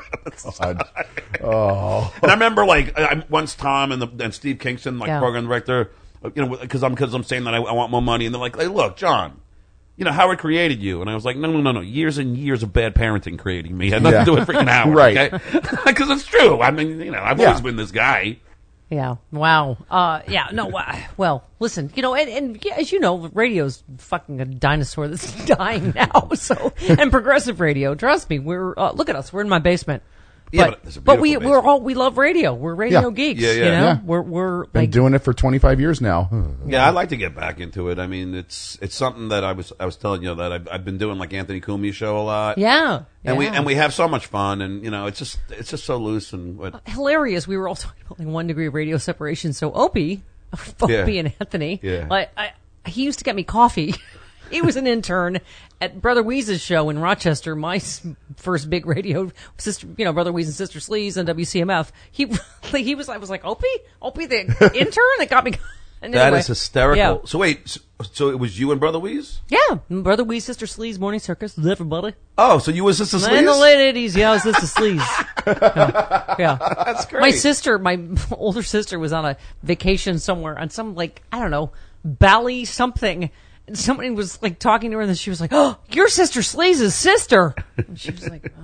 [SPEAKER 2] Oh.
[SPEAKER 3] And I remember, once Tom and Steve Kingston, program director, because I'm saying that I want more money, and they're like, hey, look, John, Howard created you. And I was like, no. Years and years of bad parenting creating me. Had nothing to do with freaking Howard.
[SPEAKER 2] Right.
[SPEAKER 3] Because it's true. I mean, I've always been this guy.
[SPEAKER 1] Yeah. Wow. Well, listen, and as you know, radio's fucking a dinosaur that's dying now. So, and progressive radio, trust me, we're, look at us, we're in my basement.
[SPEAKER 3] Yeah,
[SPEAKER 1] but we love radio. We're radio geeks.
[SPEAKER 3] Yeah.
[SPEAKER 1] We're
[SPEAKER 2] been doing it for 25 years now.
[SPEAKER 3] Yeah, I'd like to get back into it. I mean, it's something that I was telling you that I've been doing, like Anthony Cumia's show a lot.
[SPEAKER 1] Yeah.
[SPEAKER 3] And we have so much fun, and it's just so loose and
[SPEAKER 1] hilarious. We were all talking about 1 degree of radio separation. So Opie and Anthony, he used to get me coffee. He was an intern at Brother Weese's show in Rochester, my first big radio sister, Brother Weese and Sister Sleaze and WCMF. I was like, Opie the intern that got me. And
[SPEAKER 3] that
[SPEAKER 1] anyway,
[SPEAKER 3] is hysterical.
[SPEAKER 1] Yeah.
[SPEAKER 3] So wait, so it was you and Brother Weese?
[SPEAKER 1] Yeah, Brother Weese, Sister Sleaze, Morning Circus, everybody.
[SPEAKER 3] Oh, so you were Sister Sleaze?
[SPEAKER 1] And the ladies, I was Sister Sleaze. Yeah.
[SPEAKER 3] That's great.
[SPEAKER 1] My older sister was on a vacation somewhere on some, Bali something. And somebody was talking to her, and then she was like, "Oh, your Sister Sleaze's sister." And she was like,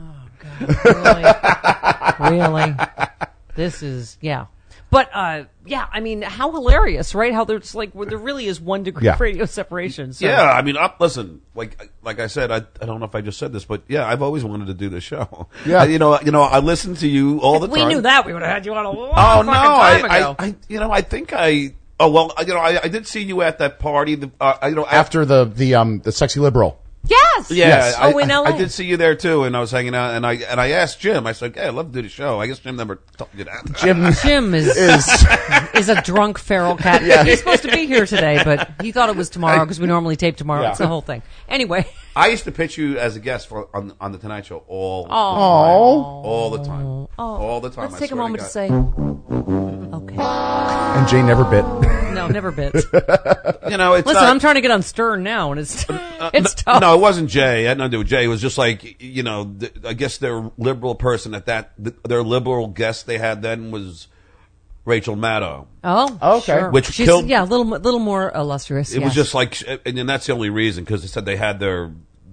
[SPEAKER 1] "Oh God, really? This is But I mean, how hilarious, right? How there's there really is 1 degree of radio separation. So.
[SPEAKER 3] Yeah, I mean, listen, like I said, I don't know if I just said this, but I've always wanted to do this show. Yeah, I listen to you all the time.
[SPEAKER 1] If we knew that, we would have had you on a long time ago.
[SPEAKER 3] I think I. Oh well, I did see you at that party.
[SPEAKER 2] After the sexy liberal.
[SPEAKER 1] Yes.
[SPEAKER 3] Yeah.
[SPEAKER 1] Yes. In LA.
[SPEAKER 3] I did see you there too, and I was hanging out, and I asked Jim. I said, "Hey, I'd love to do the show." I guess Jim never told you that.
[SPEAKER 1] Jim is a drunk feral cat. Yeah. He's supposed to be here today, but he thought it was tomorrow because we normally tape tomorrow. Yeah. It's the whole thing. Anyway.
[SPEAKER 3] I used to pitch you as a guest on the Tonight Show all the time. All the time.
[SPEAKER 1] Let's take a moment to say, okay.
[SPEAKER 2] And Jay never bit.
[SPEAKER 1] No, never bit.
[SPEAKER 3] It's
[SPEAKER 1] listen. I'm trying to get on Stern now, and it's tough.
[SPEAKER 3] No, it wasn't Jay. I had nothing to do with Jay. It was just I guess their liberal person their liberal guest they had then was Rachel Maddow.
[SPEAKER 1] Oh,
[SPEAKER 2] okay.
[SPEAKER 1] Sure.
[SPEAKER 3] Which
[SPEAKER 1] she's
[SPEAKER 3] killed.
[SPEAKER 1] Yeah, a little more illustrious.
[SPEAKER 3] It was just and that's the only reason because they said they had their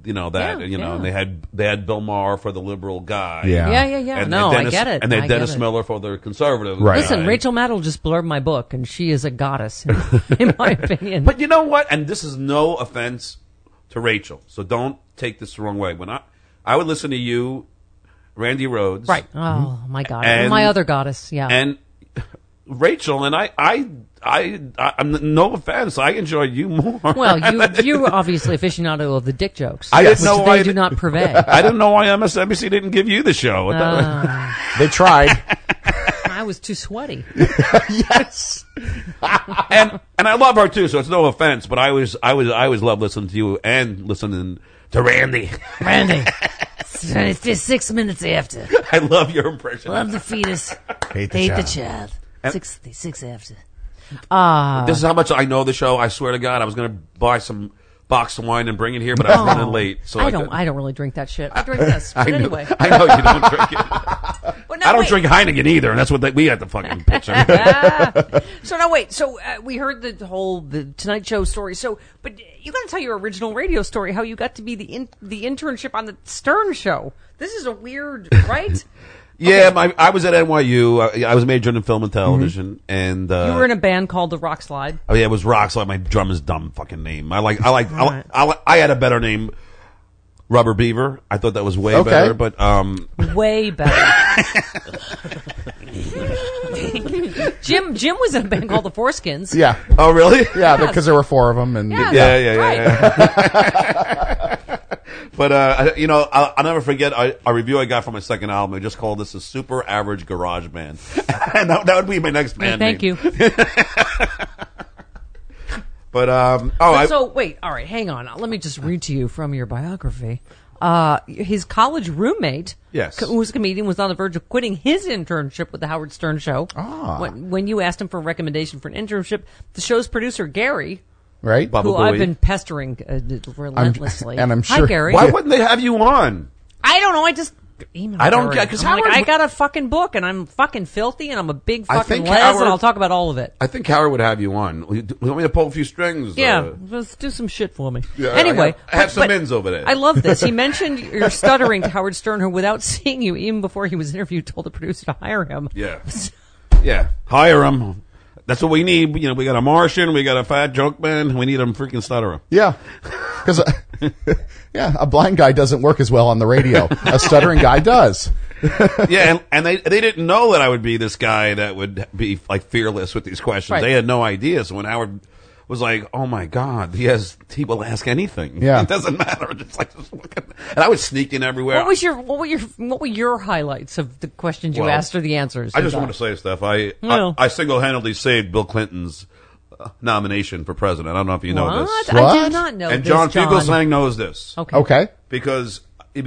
[SPEAKER 3] and they had Bill Maher for the liberal guy.
[SPEAKER 1] Yeah.
[SPEAKER 3] And Dennis,
[SPEAKER 1] I get it.
[SPEAKER 3] And they had Dennis Miller for the conservative
[SPEAKER 2] guy.
[SPEAKER 1] Listen, Rachel Maddow just blurred my book, and she is a goddess, in my opinion.
[SPEAKER 3] But you know what? And this is no offense to Rachel, so don't take this the wrong way. When I would listen to you, Randy Rhoads.
[SPEAKER 1] Right. Oh, my God. And my other goddess, yeah.
[SPEAKER 3] And Rachel, and I'm no offense, I enjoy you more.
[SPEAKER 1] Well, you were obviously aficionado of the dick jokes.
[SPEAKER 3] I didn't know why
[SPEAKER 1] they do not purvey.
[SPEAKER 3] I didn't know why MSNBC didn't give you the show.
[SPEAKER 2] They tried.
[SPEAKER 1] I was too sweaty.
[SPEAKER 2] Yes.
[SPEAKER 3] and I love her too, so it's no offense, but I always love listening to you and listening to Randy.
[SPEAKER 1] It's just 6 minutes after.
[SPEAKER 3] I love your impression.
[SPEAKER 1] Love the fetus.
[SPEAKER 2] Hate the child.
[SPEAKER 1] 6 after.
[SPEAKER 3] This is how much I know the show. I swear to God, I was going to buy some box of wine and bring it here, but I was running late. So I
[SPEAKER 1] don't really drink that shit. I drink this. But anyway.
[SPEAKER 3] I know you don't drink it. I don't drink Heineken either, and that's what we had to fucking pitch.
[SPEAKER 1] So now wait. So we heard the Tonight Show story. So, but you got to tell your original radio story. How you got to be the internship on the Stern Show. This is a weird, right?
[SPEAKER 3] Yeah, okay. I was at NYU. I was majoring in film and television, and
[SPEAKER 1] you were in a band called the Rock Slide.
[SPEAKER 3] Oh yeah, it was Rock Slide. My drummer's dumb fucking name. I had a better name, Rubber Beaver. I thought that was way better, but
[SPEAKER 1] way better. Jim was in a band called the Foreskins.
[SPEAKER 2] Yeah.
[SPEAKER 3] Oh really?
[SPEAKER 2] Yeah, because there were 4 of them, and
[SPEAKER 3] yeah. But, I'll never forget a review I got from my second album. I just called this a super average garage band. And that would be my next band
[SPEAKER 1] name. Thank you.
[SPEAKER 3] But,
[SPEAKER 1] so, wait, all right, hang on. Let me just read to you from your biography. His college roommate, who was a comedian, was on the verge of quitting his internship with the Howard Stern Show. When you asked him for a recommendation for an internship, the show's producer, Gary...
[SPEAKER 2] Right,
[SPEAKER 3] Baba
[SPEAKER 1] who
[SPEAKER 3] Booey.
[SPEAKER 1] I've been pestering relentlessly.
[SPEAKER 2] I'm sure.
[SPEAKER 1] Hi, Gary.
[SPEAKER 3] Why wouldn't they have you on?
[SPEAKER 1] I don't know. I just emailed
[SPEAKER 3] I don't get because
[SPEAKER 1] I got a fucking book and I'm fucking filthy and I'm a big fucking les and I'll talk about all of it.
[SPEAKER 3] I think Howard would have you on. You want me to pull a few strings?
[SPEAKER 1] Yeah, let's do some shit for me.
[SPEAKER 3] Yeah,
[SPEAKER 1] anyway,
[SPEAKER 3] I have some ins over there.
[SPEAKER 1] I love this. He mentioned your stuttering to Howard Stern, who, without seeing you, even before he was interviewed, told the producer to hire him.
[SPEAKER 3] Yeah, hire him. That's what we need. We got a Martian, we got a fat joke man, we need a freaking stutterer.
[SPEAKER 2] Yeah. Because, a blind guy doesn't work as well on the radio. A stuttering guy does.
[SPEAKER 3] Yeah, and they didn't know that I would be this guy that would be, like, fearless with these questions. Right. They had no idea. So when Howard was like, oh my God, he will ask anything.
[SPEAKER 2] Yeah.
[SPEAKER 3] It doesn't matter. And I was sneaking everywhere.
[SPEAKER 1] What were your highlights of the questions you asked or the answers?
[SPEAKER 3] I just want to say, Steph, I single-handedly saved Bill Clinton's nomination for president. I don't know if you know this.
[SPEAKER 1] What? I did not know
[SPEAKER 3] and
[SPEAKER 1] this,
[SPEAKER 3] John Fugelsang knows this.
[SPEAKER 2] Okay.
[SPEAKER 3] Because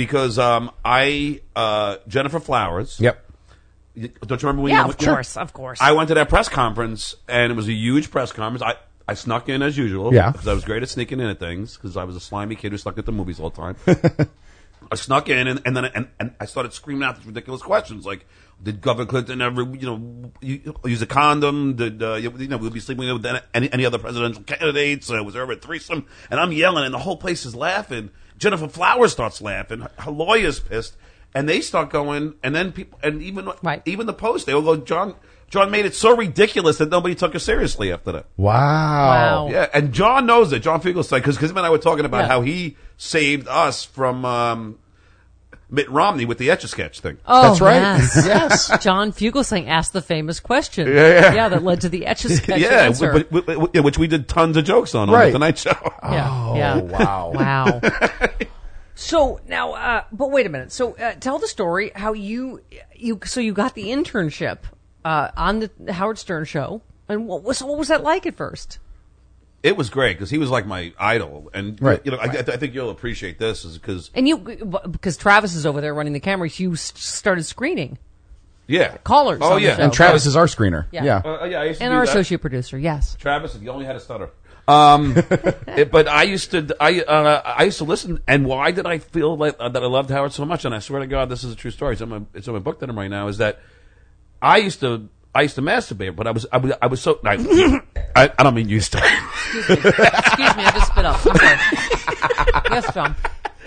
[SPEAKER 3] Jennifer Flowers.
[SPEAKER 2] Yep.
[SPEAKER 3] Don't you remember when
[SPEAKER 1] of course.
[SPEAKER 3] I went to that press conference, and it was a huge press conference. I snuck in as usual.
[SPEAKER 2] Yeah.
[SPEAKER 3] Because I was great at sneaking in at things, because I was a slimy kid who snuck at the movies all the time. I snuck in, and then I started screaming out these ridiculous questions, like, did Governor Clinton ever, use a condom? Did, we'll be sleeping with any other presidential candidates? Was there ever a threesome? And I'm yelling, and the whole place is laughing. Jennifer Flowers starts laughing. Her lawyer's pissed. And they start going, and then people, and even the Post, they will go, John made it so ridiculous that nobody took her seriously after that.
[SPEAKER 2] Wow.
[SPEAKER 3] Yeah, and John knows it. John Fugelsang, because him and I were talking about how he saved us from Mitt Romney with the Etch-a-Sketch thing.
[SPEAKER 1] Oh,
[SPEAKER 2] that's right.
[SPEAKER 1] Yes.
[SPEAKER 2] Yes.
[SPEAKER 1] John Fugelsang asked the famous question. Yeah, that led to the Etch-a-Sketch answer.
[SPEAKER 3] Which we did tons of jokes on The Tonight Show.
[SPEAKER 1] Yeah.
[SPEAKER 2] Wow.
[SPEAKER 1] So now, but wait a minute. So tell the story how you got the internship on the Howard Stern Show, and what was that like at first?
[SPEAKER 3] It was great because he was like my idol, and I think you'll appreciate this
[SPEAKER 1] because Travis is over there running the cameras. You started screening.
[SPEAKER 3] Yeah,
[SPEAKER 1] callers.
[SPEAKER 3] Oh yeah,
[SPEAKER 2] and Travis is our screener. Yeah.
[SPEAKER 3] I used to
[SPEAKER 1] and
[SPEAKER 3] do
[SPEAKER 1] our
[SPEAKER 3] that.
[SPEAKER 1] associate producer. Yes,
[SPEAKER 3] Travis. He only had a stutter. But I used to listen, and why did I feel that I loved Howard so much? And I swear to God, this is a true story. It's in my book that I'm right now. Is that I used to masturbate, but I was so I don't mean used to.
[SPEAKER 1] Excuse me, I just spit up. I'm sorry. Yes, John.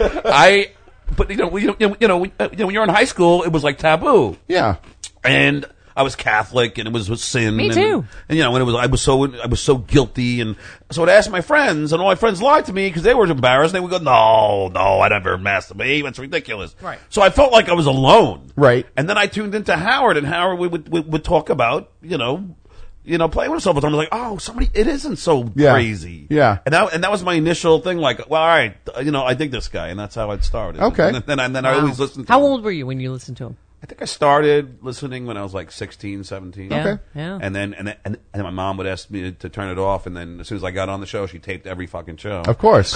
[SPEAKER 3] But when you're in high school, it was like taboo.
[SPEAKER 2] Yeah.
[SPEAKER 3] And I was Catholic, and it was sin.
[SPEAKER 1] Me too.
[SPEAKER 3] And I was so guilty, and so I'd ask my friends, and all my friends lied to me because they were embarrassed. They would go, "No, I never masturbate. That's ridiculous."
[SPEAKER 1] Right.
[SPEAKER 3] So I felt like I was alone.
[SPEAKER 2] Right.
[SPEAKER 3] And then I tuned into Howard, and Howard would talk about playing with himself. But I was like, "Oh, it isn't so crazy."
[SPEAKER 2] Yeah.
[SPEAKER 3] And that was my initial thing. Like, well, all right, I dig this guy, and that's how it started.
[SPEAKER 2] Okay.
[SPEAKER 3] And then I always listened to
[SPEAKER 1] How
[SPEAKER 3] him.
[SPEAKER 1] old were you when you listened to him?
[SPEAKER 3] I think I started listening when I was like 16, 17.
[SPEAKER 1] Yeah,
[SPEAKER 2] Okay.
[SPEAKER 1] yeah.
[SPEAKER 3] And then my mom would ask me to turn it off, and then as soon as I got on the show, she taped every fucking show.
[SPEAKER 2] Of course.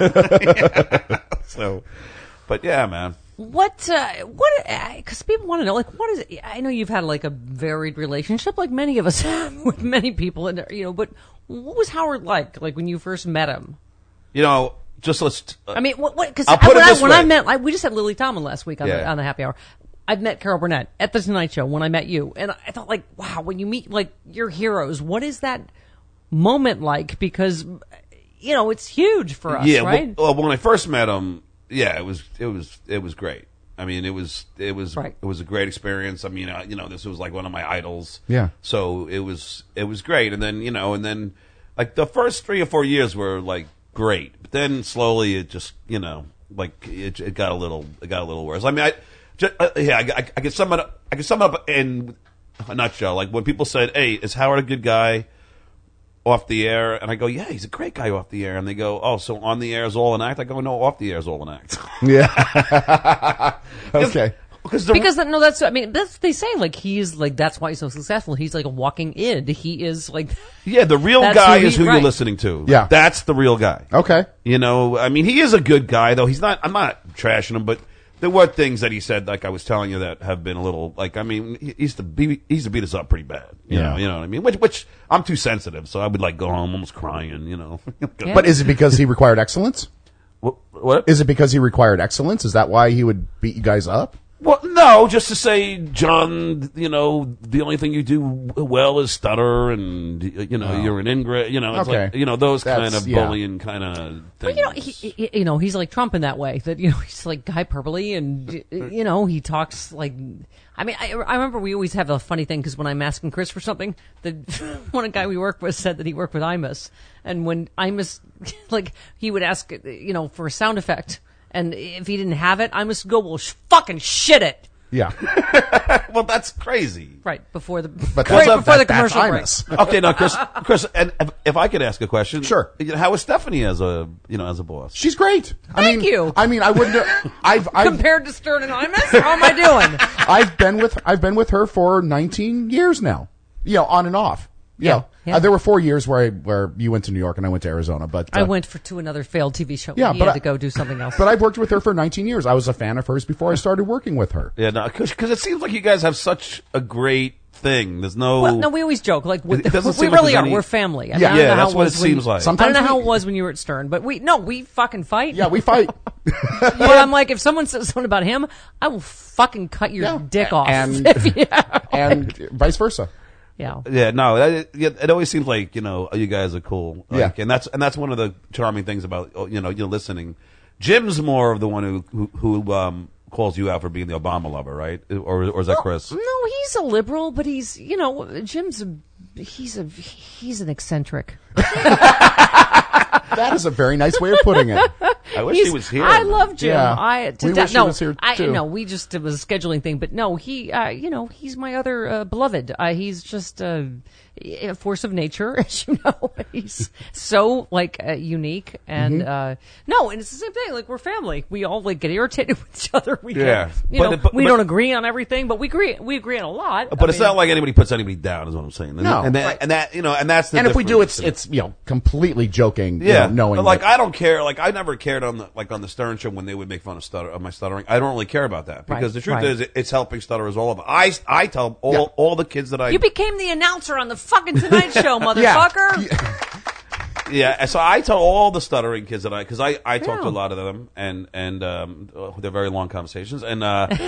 [SPEAKER 3] So, but yeah, man.
[SPEAKER 1] Because people want to know, like, what is it? I know you've had like a varied relationship, like many of us have with many people, and but what was Howard like when you first met him?
[SPEAKER 3] Just let's.
[SPEAKER 1] I mean, because
[SPEAKER 3] I'll put it this way.
[SPEAKER 1] we just had Lily Tomlin last week on the Happy Hour. I've met Carol Burnett at the Tonight Show when I met you, and I thought, like, wow, when you meet like your heroes, what is that moment like? Because it's huge for us, right?
[SPEAKER 3] Well, when I first met him, it was great. I mean, it was a great experience. I mean, this was like one of my idols.
[SPEAKER 2] Yeah.
[SPEAKER 3] So it was great, and then like the first 3 or 4 years were like great, but then slowly it just it got a little worse. I mean, I could sum it up. I could sum it up in a nutshell. Like when people said, "Hey, is Howard a good guy off the air?" And I go, "Yeah, he's a great guy off the air." And they go, "Oh, so on the air is all an act?" I go, "No, off the air is all an act."
[SPEAKER 2] Yeah. Okay.
[SPEAKER 1] Because they say, like, he's like, that's why he's so successful. He's like a walking id. He is like,
[SPEAKER 3] the real guy is who you're listening to.
[SPEAKER 2] Yeah,
[SPEAKER 3] that's the real guy.
[SPEAKER 2] Okay.
[SPEAKER 3] I mean, he is a good guy though. I'm not trashing him, but there were things that he said, like I was telling you, that have been a little, like, I mean, he used to beat us up pretty bad. You know what I mean? Which I'm too sensitive, so I would like go home almost crying.
[SPEAKER 1] Yeah.
[SPEAKER 2] But is it because he required excellence?
[SPEAKER 3] What?
[SPEAKER 2] Is it because he required excellence? Is that why he would beat you guys up?
[SPEAKER 3] Well, no, just to say, John, the only thing you do well is stutter, and you're an ingrate. It's
[SPEAKER 2] okay.
[SPEAKER 3] like those kind of bullying kind of things.
[SPEAKER 1] But he's like Trump in that way. That he's like hyperbole, and he talks like. I mean, I remember we always have a funny thing because when I'm asking Chris for something, one guy we worked with said that he worked with Imus, and when Imus, like, he would ask, for a sound effect. And if he didn't have it, I must go, well, fucking shit it.
[SPEAKER 2] Yeah.
[SPEAKER 3] Well, that's crazy.
[SPEAKER 1] Right, before the
[SPEAKER 2] commercial
[SPEAKER 1] break.
[SPEAKER 3] Okay, now, Chris, and if I could ask a question.
[SPEAKER 2] Sure.
[SPEAKER 3] How is Stephanie as a boss?
[SPEAKER 2] She's great.
[SPEAKER 1] Thank you.
[SPEAKER 2] I mean, I wouldn't I've
[SPEAKER 1] compared to Stern and Imus? How am I doing?
[SPEAKER 2] I've been with her for 19 years now. On and off. Yeah. There were 4 years where you went to New York and I went to Arizona, but
[SPEAKER 1] I went to another failed TV show.
[SPEAKER 2] Yeah,
[SPEAKER 1] he had to go do something else.
[SPEAKER 2] But I've worked with her for 19 years. I was a fan of hers before I started working with her.
[SPEAKER 3] Yeah, no, because it seems like you guys have such a great thing. There's no.
[SPEAKER 1] Well, no, we always joke like we really are. We're family. I mean,
[SPEAKER 3] that's what it seems like.
[SPEAKER 1] I don't know how it was when you were at Stern, but we fucking fight.
[SPEAKER 2] Yeah, we fight.
[SPEAKER 1] But I'm like, if someone says something about him, I will fucking cut your dick off,
[SPEAKER 2] and vice versa.
[SPEAKER 1] Yeah.
[SPEAKER 3] Yeah. No. It always seems like you guys are cool. Like, and that's one of the charming things about you're listening. Jim's more of the one who calls you out for being the Obama lover, right? Or is that Chris?
[SPEAKER 1] No, he's a liberal, but he's Jim's he's an eccentric.
[SPEAKER 2] That is a very nice way of putting it.
[SPEAKER 3] I wish he was here.
[SPEAKER 1] I love Jim.
[SPEAKER 2] Yeah. We wish he was here too.
[SPEAKER 1] No, it was a scheduling thing, but no, he's my other beloved. He's just a force of nature, as you know. He's so unique, and and it's the same thing. Like, we're family. We all get irritated with each other. We don't agree on everything, but we agree on a lot.
[SPEAKER 3] But it's not like anybody puts anybody down, is what I'm saying.
[SPEAKER 2] No,
[SPEAKER 3] and that's the.
[SPEAKER 2] And if we do, it's completely joking. Knowing
[SPEAKER 3] like, I don't care. Like, I never cared on the Stern Show when they would make fun of my stuttering. I don't really care about that because the truth is it's helping stutterers all over. I tell all the kids that I.
[SPEAKER 1] You became the announcer on the fucking Tonight Show, motherfucker.
[SPEAKER 3] Yeah, so I tell all the stuttering kids that because I talk to a lot of them and they're very long conversations and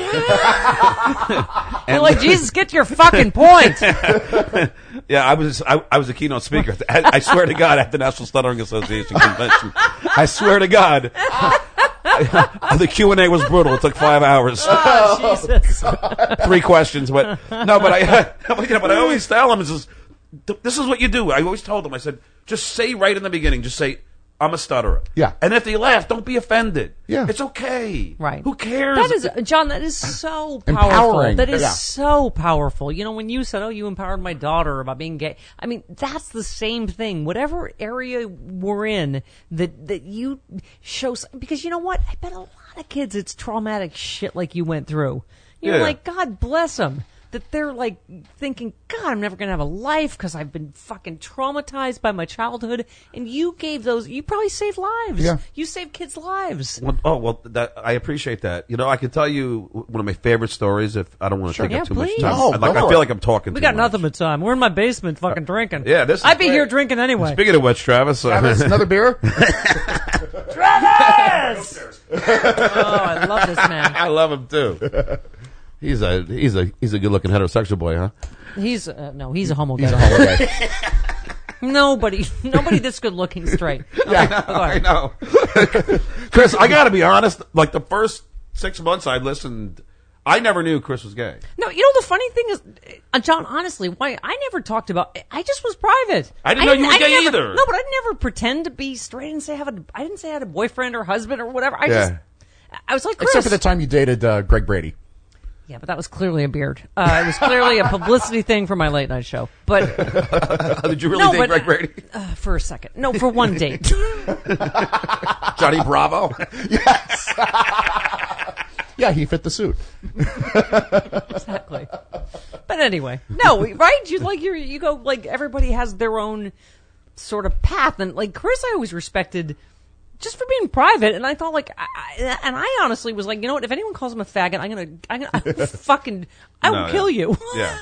[SPEAKER 1] you're like, Jesus, get to your fucking point.
[SPEAKER 3] Yeah, I was a keynote speaker. I swear to God, at the National Stuttering Association convention. I swear to God. The Q&A was brutal. It took 5 hours.
[SPEAKER 1] Oh, Jesus.
[SPEAKER 3] 3 questions, but no, but I always tell them, this is what you do. I always told them, I said, just say right in the beginning, just say, I'm a stutterer.
[SPEAKER 2] Yeah.
[SPEAKER 3] And if they laugh, don't be offended.
[SPEAKER 2] Yeah.
[SPEAKER 3] It's okay.
[SPEAKER 1] Right.
[SPEAKER 3] Who cares?
[SPEAKER 1] That is, John, that is so powerful.
[SPEAKER 2] Empowering.
[SPEAKER 1] That is so powerful. You know, when you said, you empowered my daughter about being gay. I mean, that's the same thing. Whatever area we're in, that you show, because you know what? I bet a lot of kids, it's traumatic shit like you went through. You're like, God bless them. That they're like thinking, God, I'm never going to have a life because I've been fucking traumatized by my childhood. And you probably saved lives.
[SPEAKER 2] Yeah.
[SPEAKER 1] You saved kids' lives.
[SPEAKER 3] Well, I appreciate that. You know, I can tell you one of my favorite stories if I don't want to take up too much time.
[SPEAKER 2] No,
[SPEAKER 3] I feel like I'm talking
[SPEAKER 1] We
[SPEAKER 3] too
[SPEAKER 1] got
[SPEAKER 3] much.
[SPEAKER 1] nothing but time. We're in my basement fucking drinking.
[SPEAKER 3] Yeah, this is
[SPEAKER 1] I'd be
[SPEAKER 3] great.
[SPEAKER 1] here drinking anyway.
[SPEAKER 3] Speaking of which, Travis.
[SPEAKER 2] Travis, another beer?
[SPEAKER 1] Travis! I love this man.
[SPEAKER 3] I love him too. He's a good looking heterosexual boy, huh?
[SPEAKER 1] He's a homo guy. Nobody this good looking straight.
[SPEAKER 3] I know. Chris, I got to be honest. Like the first 6 months I listened, I never knew Chris was gay.
[SPEAKER 1] No, you know the funny thing is, John. Honestly, why I never talked about. I just was private.
[SPEAKER 3] I didn't know you were gay either.
[SPEAKER 1] No, but I never pretend to be straight. I didn't say I had a boyfriend or husband or whatever. I was like Chris.
[SPEAKER 2] Except for the time you dated Greg Brady.
[SPEAKER 1] Yeah, but that was clearly a beard. It was clearly a publicity thing for my late night show. But
[SPEAKER 3] did you really date Greg Brady?
[SPEAKER 1] For a second. No, for one date.
[SPEAKER 3] Johnny Bravo?
[SPEAKER 2] Yes. Yeah, he fit the suit.
[SPEAKER 1] Exactly. But anyway, no, right? You go like everybody has their own sort of path, and like Chris, I always respected. Just for being private, and I thought I honestly was like, you know what? If anyone calls him a faggot, I will kill you.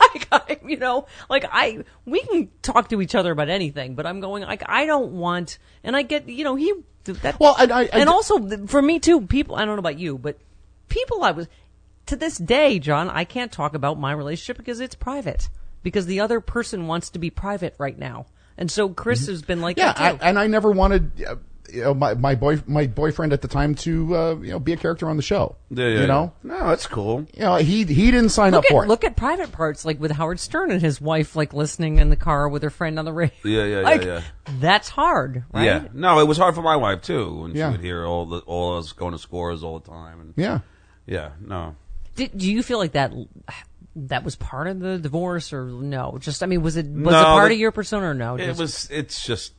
[SPEAKER 3] Yeah.
[SPEAKER 1] We can talk to each other about anything, but I'm going like I don't want, and I get he that.
[SPEAKER 2] Well,
[SPEAKER 1] and also for me too, people. I don't know about you, but people to this day, John, I can't talk about my relationship because it's private because the other person wants to be private right now, and so Chris has been like,
[SPEAKER 2] and I never wanted. My boyfriend at the time to be a character on the show.
[SPEAKER 3] Yeah. No, that's cool.
[SPEAKER 2] He didn't sign up for it.
[SPEAKER 1] Look at private parts like with Howard Stern and his wife like listening in the car with her friend on the radio.
[SPEAKER 3] Yeah.
[SPEAKER 1] That's hard, right?
[SPEAKER 3] Yeah. No, it was hard for my wife too when she would hear all us going to scores all the time. And yeah. No.
[SPEAKER 1] Do you feel like that was part of the divorce or no? Just was it part of your persona or no?
[SPEAKER 3] It's just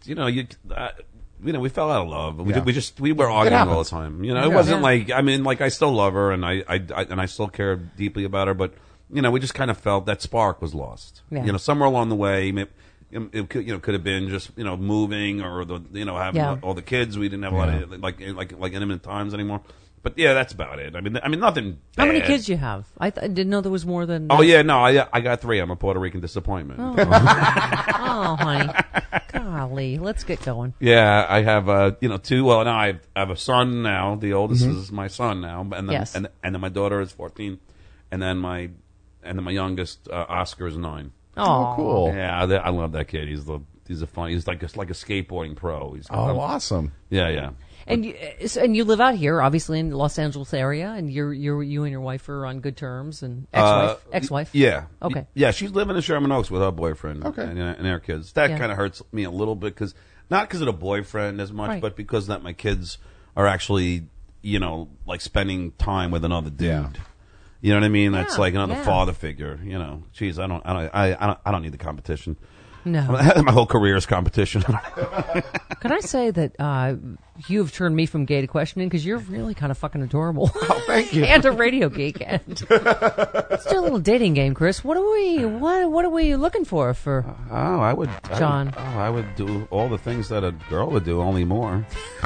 [SPEAKER 3] we fell out of love. We were arguing all the time. It wasn't like I still love her and I still care deeply about her, but we just kind of felt that spark was lost.
[SPEAKER 1] Yeah.
[SPEAKER 3] Somewhere along the way, it could have been just moving or having all the kids. We didn't have a lot of like intimate times anymore. But yeah, that's about it. I mean, nothing bad.
[SPEAKER 1] How many kids do you have? I didn't know there was more than.
[SPEAKER 3] Oh yeah, no, I got 3. I'm a Puerto Rican disappointment.
[SPEAKER 1] Oh, honey, golly, let's get going.
[SPEAKER 3] Yeah, I have 2. Well, now I have a son now. The oldest is my son now, and then and then my daughter is 14, and then my youngest Oscar is 9.
[SPEAKER 2] Oh, cool.
[SPEAKER 3] Yeah, I love that kid. He's like a skateboarding pro.
[SPEAKER 2] Awesome.
[SPEAKER 3] Yeah.
[SPEAKER 1] And you live out here, obviously in the Los Angeles area, and you and your wife are on good terms, and ex-wife.
[SPEAKER 3] Yeah.
[SPEAKER 1] Okay.
[SPEAKER 3] Yeah, she's living in Sherman Oaks with her boyfriend.
[SPEAKER 2] Okay.
[SPEAKER 3] And their kids. That kind of hurts me a little bit not because of the boyfriend as much, but because that my kids are actually like spending time with another dude.
[SPEAKER 2] Yeah.
[SPEAKER 3] You know what I mean? That's like another father figure. Geez, I don't need the competition.
[SPEAKER 1] No.
[SPEAKER 3] My whole career is competition.
[SPEAKER 1] Can I say that you've turned me from gay to questioning because you're really kind of fucking adorable.
[SPEAKER 2] Oh, thank you.
[SPEAKER 1] And a radio geek. Let's do a little dating game, Chris. What are we looking for? John?
[SPEAKER 3] I would do all the things that a girl would do, only more.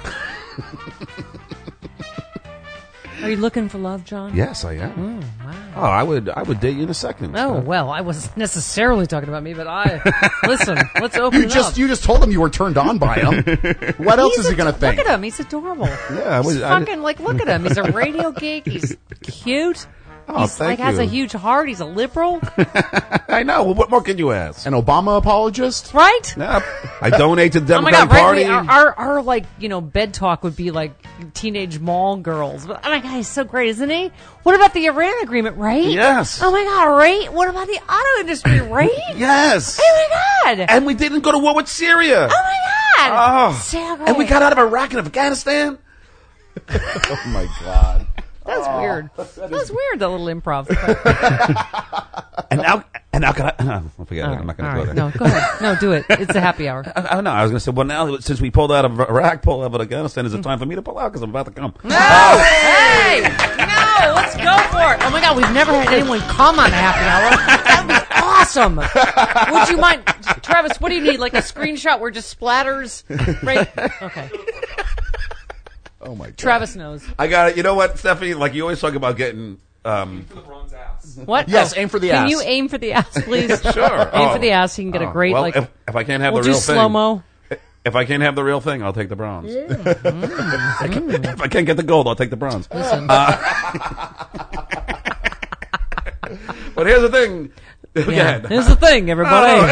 [SPEAKER 1] Are you looking for love, John?
[SPEAKER 3] Yes, I am.
[SPEAKER 1] Oh, wow.
[SPEAKER 3] Oh, I would date you in a second.
[SPEAKER 1] Oh, well, I wasn't necessarily talking about me, but listen, let's open it up.
[SPEAKER 2] You just told him you were turned on by him. What else is he going to think?
[SPEAKER 1] Look at him. He's adorable.
[SPEAKER 3] Yeah,
[SPEAKER 1] look at him. He's a radio geek. He's cute. He's like has a huge heart. He's a liberal.
[SPEAKER 3] I know. Well, what more can you ask?
[SPEAKER 2] An Obama apologist,
[SPEAKER 1] right?
[SPEAKER 3] Yeah. I donate to the
[SPEAKER 1] Oh
[SPEAKER 3] Democratic
[SPEAKER 1] my God,
[SPEAKER 3] Party.
[SPEAKER 1] Our like bed talk would be like teenage mall girls. But, oh my God, he's so great, isn't he? What about the Iran agreement, right?
[SPEAKER 3] Yes.
[SPEAKER 1] Oh my God, right? What about the auto industry, right?
[SPEAKER 3] Yes.
[SPEAKER 1] Oh my God.
[SPEAKER 3] And we didn't go to war with Syria.
[SPEAKER 1] Oh my God.
[SPEAKER 3] Oh.
[SPEAKER 1] So great.
[SPEAKER 3] And we got out of Iraq and Afghanistan.
[SPEAKER 2] Oh my God.
[SPEAKER 1] That was weird. That was weird, that little improv.
[SPEAKER 3] and now can I forget it. I'm not going to go there.
[SPEAKER 1] No, go ahead. No, do it. It's a happy hour.
[SPEAKER 3] I know. I was going to say, well, now since we pulled out of Iraq, pulled out of Afghanistan, is it time for me to pull out? Because I'm about to come.
[SPEAKER 1] No! Hey! No! Let's go for it. Oh my God, we've never had anyone come on a happy hour. That would be awesome. Would you mind, Travis? What do you need? Like a screenshot where it just splatters? Right? Okay.
[SPEAKER 2] Oh my God.
[SPEAKER 1] Travis knows.
[SPEAKER 3] I got it. You know what, Stephanie? Like you always talk about getting.
[SPEAKER 4] Aim for the bronze ass.
[SPEAKER 1] What?
[SPEAKER 2] Yes, aim for the ass.
[SPEAKER 1] Can you aim for the ass, please?
[SPEAKER 3] Sure.
[SPEAKER 1] Aim for the ass. You can get a great
[SPEAKER 3] well, if I can't have
[SPEAKER 1] we'll
[SPEAKER 3] the real
[SPEAKER 1] do
[SPEAKER 3] thing.
[SPEAKER 1] slow-mo.
[SPEAKER 3] If I can't have the real thing, I'll take the bronze. If I can't get the gold, I'll take the bronze.
[SPEAKER 1] Listen.
[SPEAKER 3] But here's the thing.
[SPEAKER 1] Yeah. Here's the thing, everybody.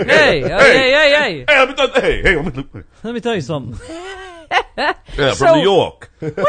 [SPEAKER 1] Hey. Let me tell you something.
[SPEAKER 3] From New York.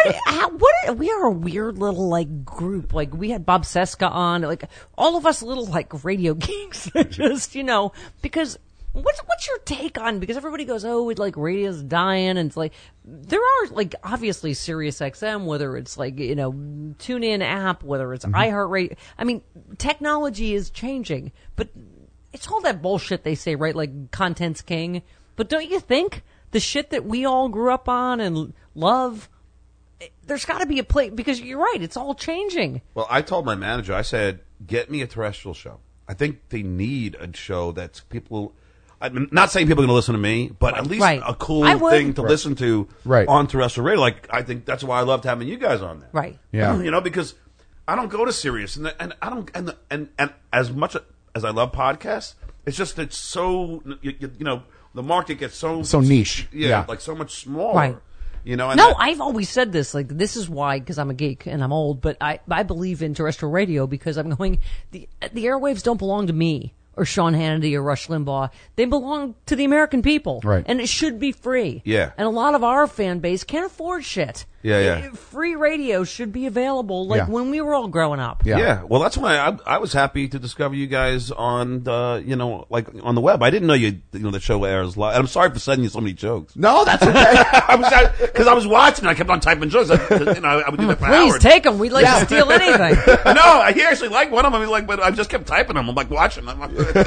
[SPEAKER 1] We are a weird little like group. Like we had Bob Seska on. Like all of us little like radio geeks. Just because. What's your take on, because everybody goes, oh, like radio's dying, and it's like there are like obviously Sirius XM, whether it's like TuneIn app, whether it's iHeartRadio. I mean, technology is changing, but it's all that bullshit they say, right? Like content's king. But don't you think the shit that we all grew up on and love, there's got to be a place, because you're right, it's all changing.
[SPEAKER 3] Well, I told my manager, I said, get me a terrestrial show. I think they need a show that's people. I'm not saying people are going to listen to me, but at least a cool thing to listen to on terrestrial radio. Like, I think that's why I loved having you guys on there.
[SPEAKER 1] Right.
[SPEAKER 2] Yeah.
[SPEAKER 3] Because I don't go to Sirius, and I don't, and as much as I love podcasts, it's so the market gets so
[SPEAKER 2] niche.
[SPEAKER 3] Yeah, like so much smaller.
[SPEAKER 1] Right.
[SPEAKER 3] And
[SPEAKER 1] I've always said this. Like, this is why, because I'm a geek and I'm old, but I believe in terrestrial radio because I'm going, the airwaves don't belong to me or Sean Hannity or Rush Limbaugh. They belong to the American people.
[SPEAKER 2] Right.
[SPEAKER 1] And it should be free.
[SPEAKER 3] Yeah.
[SPEAKER 1] And a lot of our fan base can't afford shit.
[SPEAKER 3] Yeah.
[SPEAKER 1] Free radio should be available when we were all growing up.
[SPEAKER 3] Yeah. Well, that's why I was happy to discover you guys on the, like on the web. I didn't know the show airs live. And I'm sorry for sending you so many jokes.
[SPEAKER 2] No, that's okay.
[SPEAKER 3] Because I was watching and I kept on typing jokes. I would do that for
[SPEAKER 1] Please
[SPEAKER 3] Howard.
[SPEAKER 1] take them. We'd like to steal anything.
[SPEAKER 3] No, he actually liked one of them. But I just kept typing them. I'm like watching them.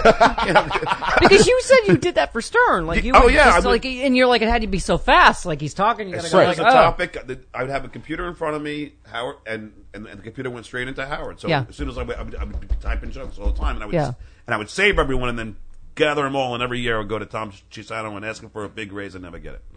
[SPEAKER 1] Because you said you did that for Stern. Like you and you're like, it had to be so fast. Like he's talking, you gotta go like,
[SPEAKER 3] a topic. I would have a computer in front of me, Howard, and the computer went straight into Howard. So as soon as I would be typing jokes all the time, and I would save everyone and then gather them all. And every year I would go to Tom Chisano and ask him for a big raise and never get it.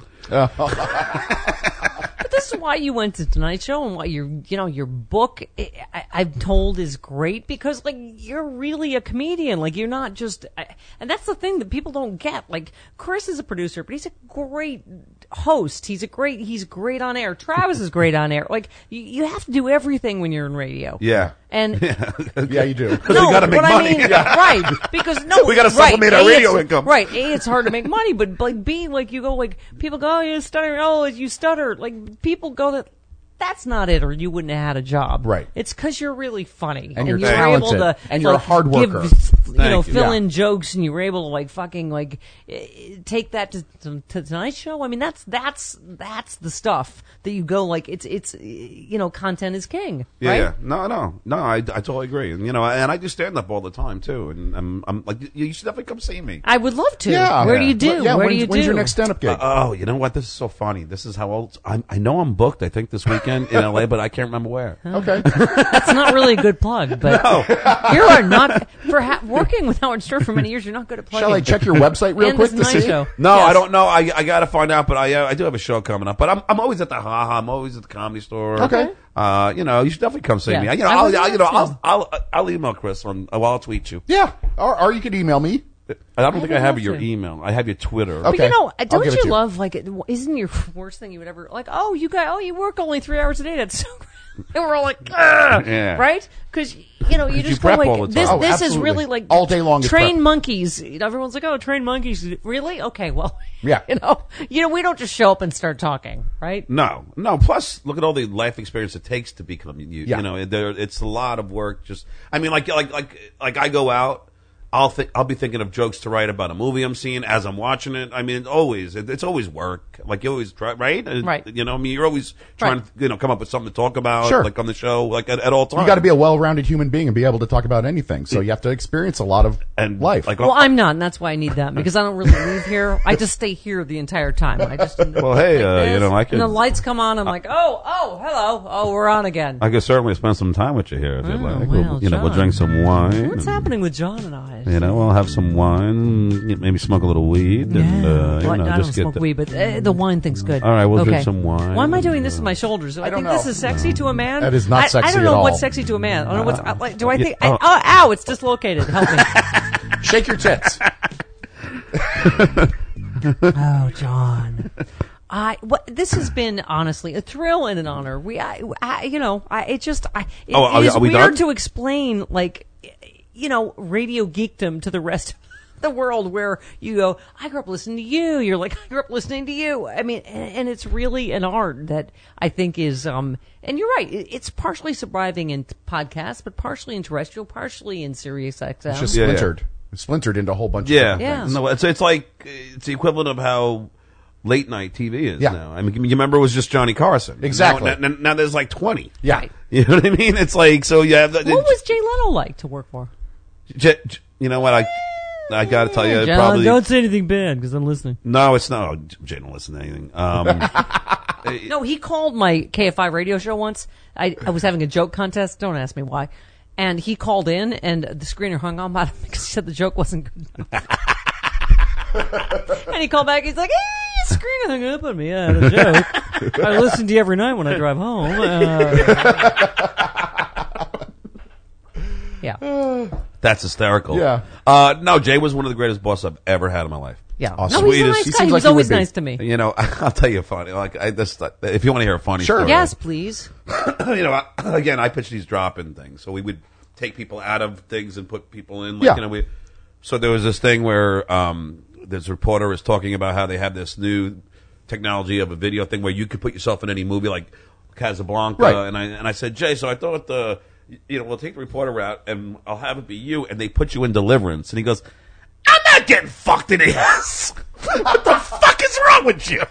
[SPEAKER 1] But this is why you went to Tonight Show and why your book, I'm told, is great because like you're really a comedian. Like you're not just, and that's the thing that people don't get. Like Chris is a producer, but he's a great host. He's great on air. Travis is great on air. Like you have to do everything when you're in radio.
[SPEAKER 3] Yeah.
[SPEAKER 2] And yeah, you do.
[SPEAKER 3] Because we got to make money.
[SPEAKER 1] Right. Because we
[SPEAKER 3] got to supplement our radio income.
[SPEAKER 1] Right. A, it's hard to make money, but like B, like you go like people go, oh, you stutter. Oh, you stutter. Like people go that's not it, or you wouldn't have had a job.
[SPEAKER 2] Right.
[SPEAKER 1] It's because you're really funny
[SPEAKER 2] and you're talented,
[SPEAKER 1] able to,
[SPEAKER 2] and you're a hard worker.
[SPEAKER 1] Fill in jokes, and you were able to like fucking like take that to Tonight Show. I mean, that's the stuff that you go like it's content is king. Right?
[SPEAKER 3] Yeah. No. I totally agree, and and I do stand up all the time too, and I'm like you should definitely come see me.
[SPEAKER 1] I would love to.
[SPEAKER 2] Yeah.
[SPEAKER 1] Where do you do?
[SPEAKER 2] Yeah,
[SPEAKER 1] Where do you do?
[SPEAKER 2] When's your next stand-up gig?
[SPEAKER 3] You know what? This is so funny. This is how old I know I'm booked. I think this weekend in LA, but I can't remember where.
[SPEAKER 2] Okay.
[SPEAKER 1] That's not really a good plug, but
[SPEAKER 3] no.
[SPEAKER 1] You are not, working with Howard Stern for many years, you're not good at plugging.
[SPEAKER 2] Shall I check your website real quick to see?
[SPEAKER 1] Show.
[SPEAKER 3] No,
[SPEAKER 1] yes.
[SPEAKER 3] I don't know. I got to find out, but I do have a show coming up. But I'm always at the Ha-Ha. I'm always at the Comedy Store.
[SPEAKER 2] Okay.
[SPEAKER 3] You should definitely come see me. I'll email Chris I'll tweet you.
[SPEAKER 2] Yeah. Or you could email me.
[SPEAKER 3] I don't think I have your email. I have your Twitter.
[SPEAKER 2] Okay.
[SPEAKER 1] But don't you love, like, isn't your worst thing you would ever, like, you work only 3 hours a day. That's so great. And we're all like,
[SPEAKER 3] yeah.
[SPEAKER 1] Right? Because, you just go like, this is really like
[SPEAKER 2] all day long
[SPEAKER 1] trained monkeys. Everyone's like, trained monkeys. Really? Okay, well,
[SPEAKER 2] yeah.
[SPEAKER 1] We don't just show up and start talking, right?
[SPEAKER 3] No. Plus, look at all the life experience it takes to become you.
[SPEAKER 2] Yeah.
[SPEAKER 3] It's a lot of work. Just, I mean, like I go out. I'll be thinking of jokes to write about a movie I'm seeing as I'm watching it. I mean, it's always work. Like you always try, right?
[SPEAKER 1] Right.
[SPEAKER 3] I mean, you're always trying to, come up with something to talk about,
[SPEAKER 2] sure.
[SPEAKER 3] like on the show, like at all times.
[SPEAKER 2] You got to be a well-rounded human being and be able to talk about anything. So you have to experience a lot of life.
[SPEAKER 1] Well, I'm not, and that's why I need that, because I don't really leave here. I just stay here the entire time. I just
[SPEAKER 3] well, hey, I can.
[SPEAKER 1] And the lights come on. I'm like, hello. Oh, we're on again.
[SPEAKER 3] I could certainly spend some time with you here if you'd like.
[SPEAKER 1] Well,
[SPEAKER 3] we'll drink some wine.
[SPEAKER 1] What's happening with John and I?
[SPEAKER 3] We'll have some wine, maybe smoke a little weed, and
[SPEAKER 1] I don't
[SPEAKER 3] just
[SPEAKER 1] smoke weed, but the wine thing's good.
[SPEAKER 3] All right, we'll drink some wine.
[SPEAKER 1] Why am I doing this with my shoulders? I think this is sexy to a man.
[SPEAKER 2] That is not sexy
[SPEAKER 1] I don't know
[SPEAKER 2] at all.
[SPEAKER 1] what's sexy to a man. I don't know what's like. Do I think? Ow! It's dislocated. Help me.
[SPEAKER 2] Shake your tits.
[SPEAKER 1] Oh, John. This has been honestly a thrill and an honor. It is weird
[SPEAKER 3] done?
[SPEAKER 1] to explain, like, radio geekdom to the rest of the world, where you go, I grew up listening to you. You're like, I grew up listening to you. I mean, and it's really an art that I think is, and you're right, it's partially surviving in podcasts, but partially in terrestrial, partially in Sirius XM.
[SPEAKER 2] It's just splintered. It's splintered into a whole bunch of different things.
[SPEAKER 3] No, it's like, it's the equivalent of how late night TV is now. I mean, you remember it was just Johnny Carson.
[SPEAKER 2] Exactly.
[SPEAKER 3] Now there's like 20.
[SPEAKER 2] Yeah.
[SPEAKER 1] Right.
[SPEAKER 3] You know what I mean? It's like, so yeah.
[SPEAKER 1] What was Jay Leno like to work for?
[SPEAKER 3] You know what? I got to tell you,
[SPEAKER 1] John,
[SPEAKER 3] probably
[SPEAKER 1] don't say anything bad because I'm listening.
[SPEAKER 3] No, it's not. Jay don't listen to anything.
[SPEAKER 1] No, he called my KFI radio show once. I was having a joke contest. Don't ask me why. And he called in, and the screener hung on about him because he said the joke wasn't good enough. And he called back. He's like, "Hey, screener hung up on me. I had a joke. I listen to you every night when I drive home." Yeah.
[SPEAKER 3] That's hysterical.
[SPEAKER 2] Yeah.
[SPEAKER 3] No, Jay was one of the greatest bosses I've ever had in my life.
[SPEAKER 1] Yeah.
[SPEAKER 2] Awesome.
[SPEAKER 1] No, he's a nice guy. He was always nice to me.
[SPEAKER 3] I'll tell you a funny. If you want to hear a funny story.
[SPEAKER 1] Yes, please.
[SPEAKER 3] Again, I pitch these drop-in things, so we would take people out of things and put people in. So there was this thing where this reporter is talking about how they have this new technology of a video thing where you could put yourself in any movie, like Casablanca,
[SPEAKER 2] right.
[SPEAKER 3] and I said, Jay, so I thought we'll take the reporter out and I'll have it be you, and they put you in Deliverance, and he goes, I'm not getting fucked in the ass. What the fuck is wrong with you?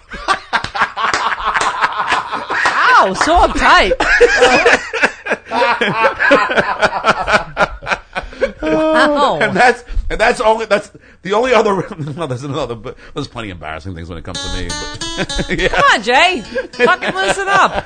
[SPEAKER 1] Ow, so uptight. Wow.
[SPEAKER 3] And that's the only other. No, there's another. But there's plenty of embarrassing things when it comes to me. But, yeah.
[SPEAKER 1] Come on, Jay, fucking listen up.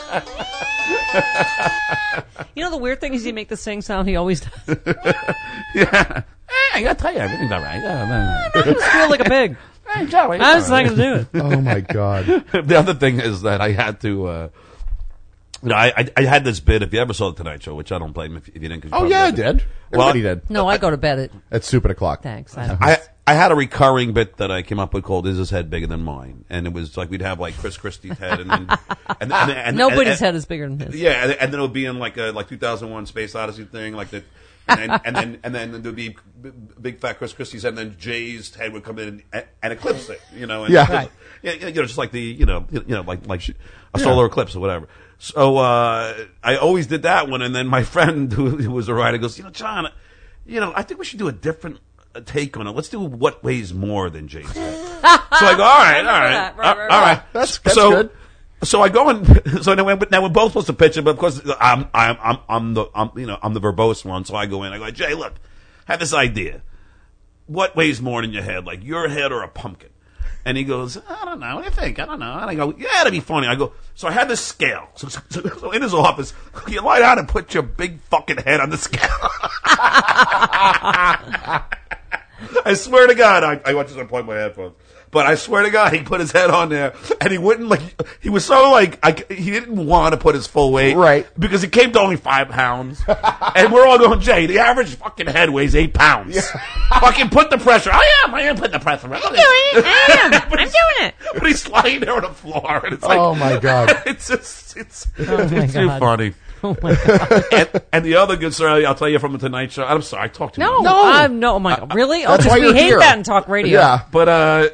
[SPEAKER 1] The weird thing is you make the same sound he always does.
[SPEAKER 3] Yeah. I gotta tell you, everything's all right.
[SPEAKER 1] I just feel like a pig.
[SPEAKER 3] Hey, Joey,
[SPEAKER 1] I was not going to do it.
[SPEAKER 2] Oh my God.
[SPEAKER 3] The other thing is that I had to. I had this bit. If you ever saw the Tonight Show, which I don't blame if you didn't.
[SPEAKER 2] Oh yeah, I did. Everybody did.
[SPEAKER 1] No, I go to bed
[SPEAKER 2] at soup at o'clock.
[SPEAKER 1] Thanks.
[SPEAKER 3] I had a recurring bit that I came up with called "Is His Head Bigger Than Mine?" And it was like we'd have like Chris Christie's head, and
[SPEAKER 1] nobody's head is bigger than his.
[SPEAKER 3] Yeah, and then it would be in like 2001: Space Odyssey thing, like that. And then there would be big fat Chris Christie's head, and then Jay's head would come in and eclipse it, And
[SPEAKER 2] yeah,
[SPEAKER 3] just like the like a solar eclipse or whatever. So I always did that one, and then my friend who was a writer goes, John, I think we should do a different take on it. Let's do what weighs more than Jay's head. So I go, all right.
[SPEAKER 2] That's good.
[SPEAKER 3] So I go and so now we're both supposed to pitch it, but of course I'm the verbose one. So I go in. I go, Jay, look, I have this idea. What weighs more in your head, like your head or a pumpkin? And he goes, I don't know. What do you think? I don't know. And I go, yeah, that'd be funny. I go, so I had this scale. So in his office, you lie down and put your big fucking head on the scale. I swear to God, I watched this unplug my headphones. But I swear to God, he put his head on there, and he wouldn't he was so he didn't want to put his full weight.
[SPEAKER 2] Right.
[SPEAKER 3] Because he came to only 5 pounds. And we're all going, Jay, the average fucking head weighs 8 pounds. Yeah. Fucking put the pressure. I am putting the pressure.
[SPEAKER 1] I'm doing it.
[SPEAKER 3] But he's lying there on the floor, and it's like,
[SPEAKER 2] oh my God.
[SPEAKER 3] It's
[SPEAKER 1] Oh my
[SPEAKER 3] too
[SPEAKER 1] God.
[SPEAKER 3] funny.
[SPEAKER 1] Oh my God.
[SPEAKER 3] And the other good story I'll tell you from the Tonight Show. I'm sorry, I talked too much.
[SPEAKER 1] No, oh my God, really?
[SPEAKER 2] That's
[SPEAKER 1] because
[SPEAKER 2] why
[SPEAKER 1] we
[SPEAKER 2] you're
[SPEAKER 1] hate
[SPEAKER 2] here.
[SPEAKER 1] that in talk radio.
[SPEAKER 2] Yeah.
[SPEAKER 3] But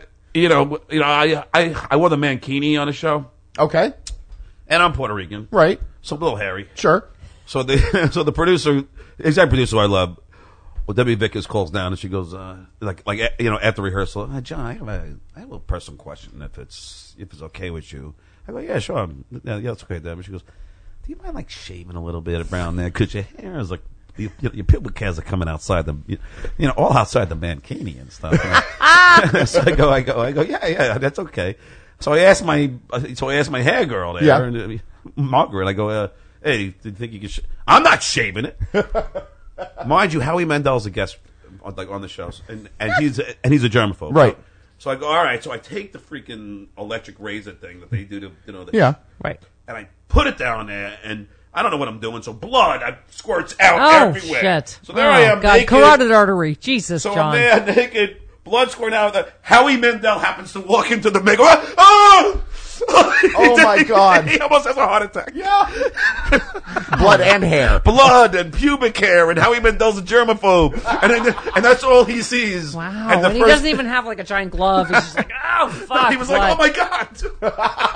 [SPEAKER 3] I wore the mankini on the show,
[SPEAKER 2] Okay.
[SPEAKER 3] and I'm Puerto Rican,
[SPEAKER 2] Right.
[SPEAKER 3] so I'm a little hairy.
[SPEAKER 2] Sure.
[SPEAKER 3] So the producer, exec producer, I love. Well, Debbie Vickers calls down and she goes, after rehearsal, John, I have a little personal question. If it's okay with you, I go, yeah, sure, yeah, it's okay, Debbie. She goes, do you mind shaving a little bit around there because your hair is your pubic hairs are coming outside all outside the mankini and stuff. So I go, yeah, that's okay. So I asked my hair girl there, and, Margaret. I go, hey, do you think you can? I'm not shaving it. Mind you, Howie Mandel's a guest on the shows, and he's a germaphobe,
[SPEAKER 2] Right.
[SPEAKER 3] So I go, all right. So I take the freaking electric razor thing that they do to
[SPEAKER 2] Yeah.
[SPEAKER 1] Right.
[SPEAKER 3] and I put it down there, and I don't know what I'm doing, so blood squirts out everywhere.
[SPEAKER 1] Shit.
[SPEAKER 3] So there I am,
[SPEAKER 1] God,
[SPEAKER 3] naked.
[SPEAKER 1] carotid artery. Jesus,
[SPEAKER 3] So
[SPEAKER 1] John.
[SPEAKER 3] I'm there naked, blood squirting out. Howie Mandel happens to walk into the makeup. Oh!
[SPEAKER 2] Oh my God.
[SPEAKER 3] He almost has a heart attack.
[SPEAKER 2] Yeah. Blood and hair.
[SPEAKER 3] Blood and pubic hair, and Howie Mandel's a germaphobe, and that's all he sees.
[SPEAKER 1] Wow.
[SPEAKER 3] And
[SPEAKER 1] he doesn't even have a giant glove. He's just like, oh, fuck.
[SPEAKER 3] He was like, oh my God.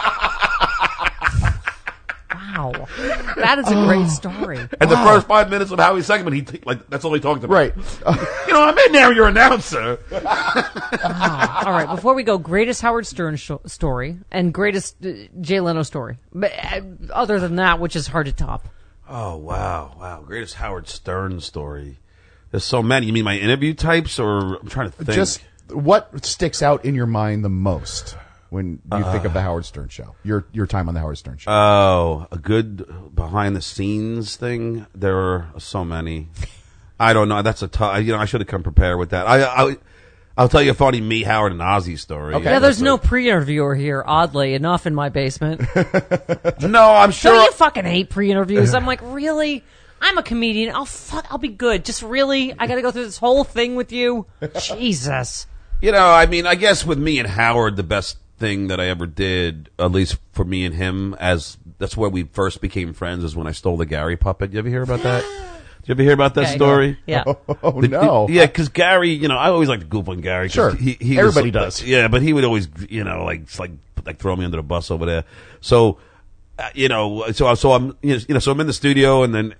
[SPEAKER 1] Wow. That is a great story.
[SPEAKER 3] And the first 5 minutes of Howie's segment, that's all he talked about.
[SPEAKER 2] Right.
[SPEAKER 3] I'm in there, your announcer.
[SPEAKER 1] All right. Before we go, greatest Howard Stern story and greatest Jay Leno story. But other than that, which is hard to top.
[SPEAKER 3] Oh, wow. Greatest Howard Stern story. There's so many. You mean my interview types, or I'm trying to think?
[SPEAKER 2] Just what sticks out in your mind the most when you think of the Howard Stern Show? Your time on the Howard Stern Show.
[SPEAKER 3] Oh, a good behind the scenes thing. There are so many. I don't know. That's a tough. I should have come prepared with that. I'll tell you a funny me, Howard, and Ozzy story.
[SPEAKER 2] Okay.
[SPEAKER 1] Yeah, there's no pre-interviewer here, oddly enough, in my basement.
[SPEAKER 3] No, I'm sure.
[SPEAKER 1] Don't you fucking hate pre-interviews? I'm like, really? I'm a comedian. I'll be good. Just really? I got to go through this whole thing with you? Jesus.
[SPEAKER 3] I guess with me and Howard, the best thing that I ever did, at least for me and him, that's where we first became friends, is when I stole the Gary puppet. You ever hear about that? Did you ever hear about that story?
[SPEAKER 1] Yeah.
[SPEAKER 2] Oh, no.
[SPEAKER 3] Yeah, because Gary, I always like to goof on Gary.
[SPEAKER 2] Sure.
[SPEAKER 3] He
[SPEAKER 2] Everybody
[SPEAKER 3] was,
[SPEAKER 2] does.
[SPEAKER 3] Yeah, but he would always, like throw me under the bus over there. So, so I'm in the studio,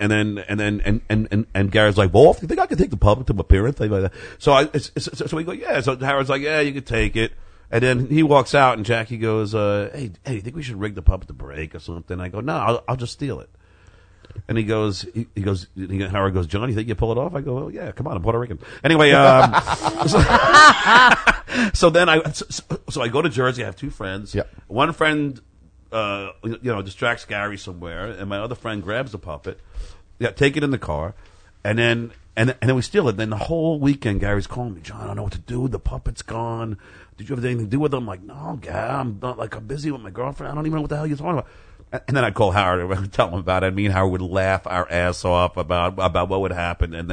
[SPEAKER 3] and Gary's like, Wolf, you think I can take the puppet to my parents? Like that. So we go, yeah. So Howard's like, yeah, you can take it. And then he walks out, and Jackie goes, hey, you think we should rig the puppet to break or something? I go, no, I'll just steal it. And Howard goes, John, you think you pull it off? I go, well, yeah, come on, I'm Puerto Rican. Anyway, so then I go to Jersey. I have 2 friends.
[SPEAKER 2] Yep.
[SPEAKER 3] One friend, distracts Gary somewhere, and my other friend grabs the puppet. Yeah, take it in the car, and then we steal it. Then the whole weekend, Gary's calling me, John, I don't know what to do. The puppet's gone. Did you have anything to do with it? I'm like, no, Gary, I'm not, I'm busy with my girlfriend. I don't even know what the hell you're talking about. And then I'd call Howard and tell him about it. Me and Howard would laugh our ass off about what would happen. And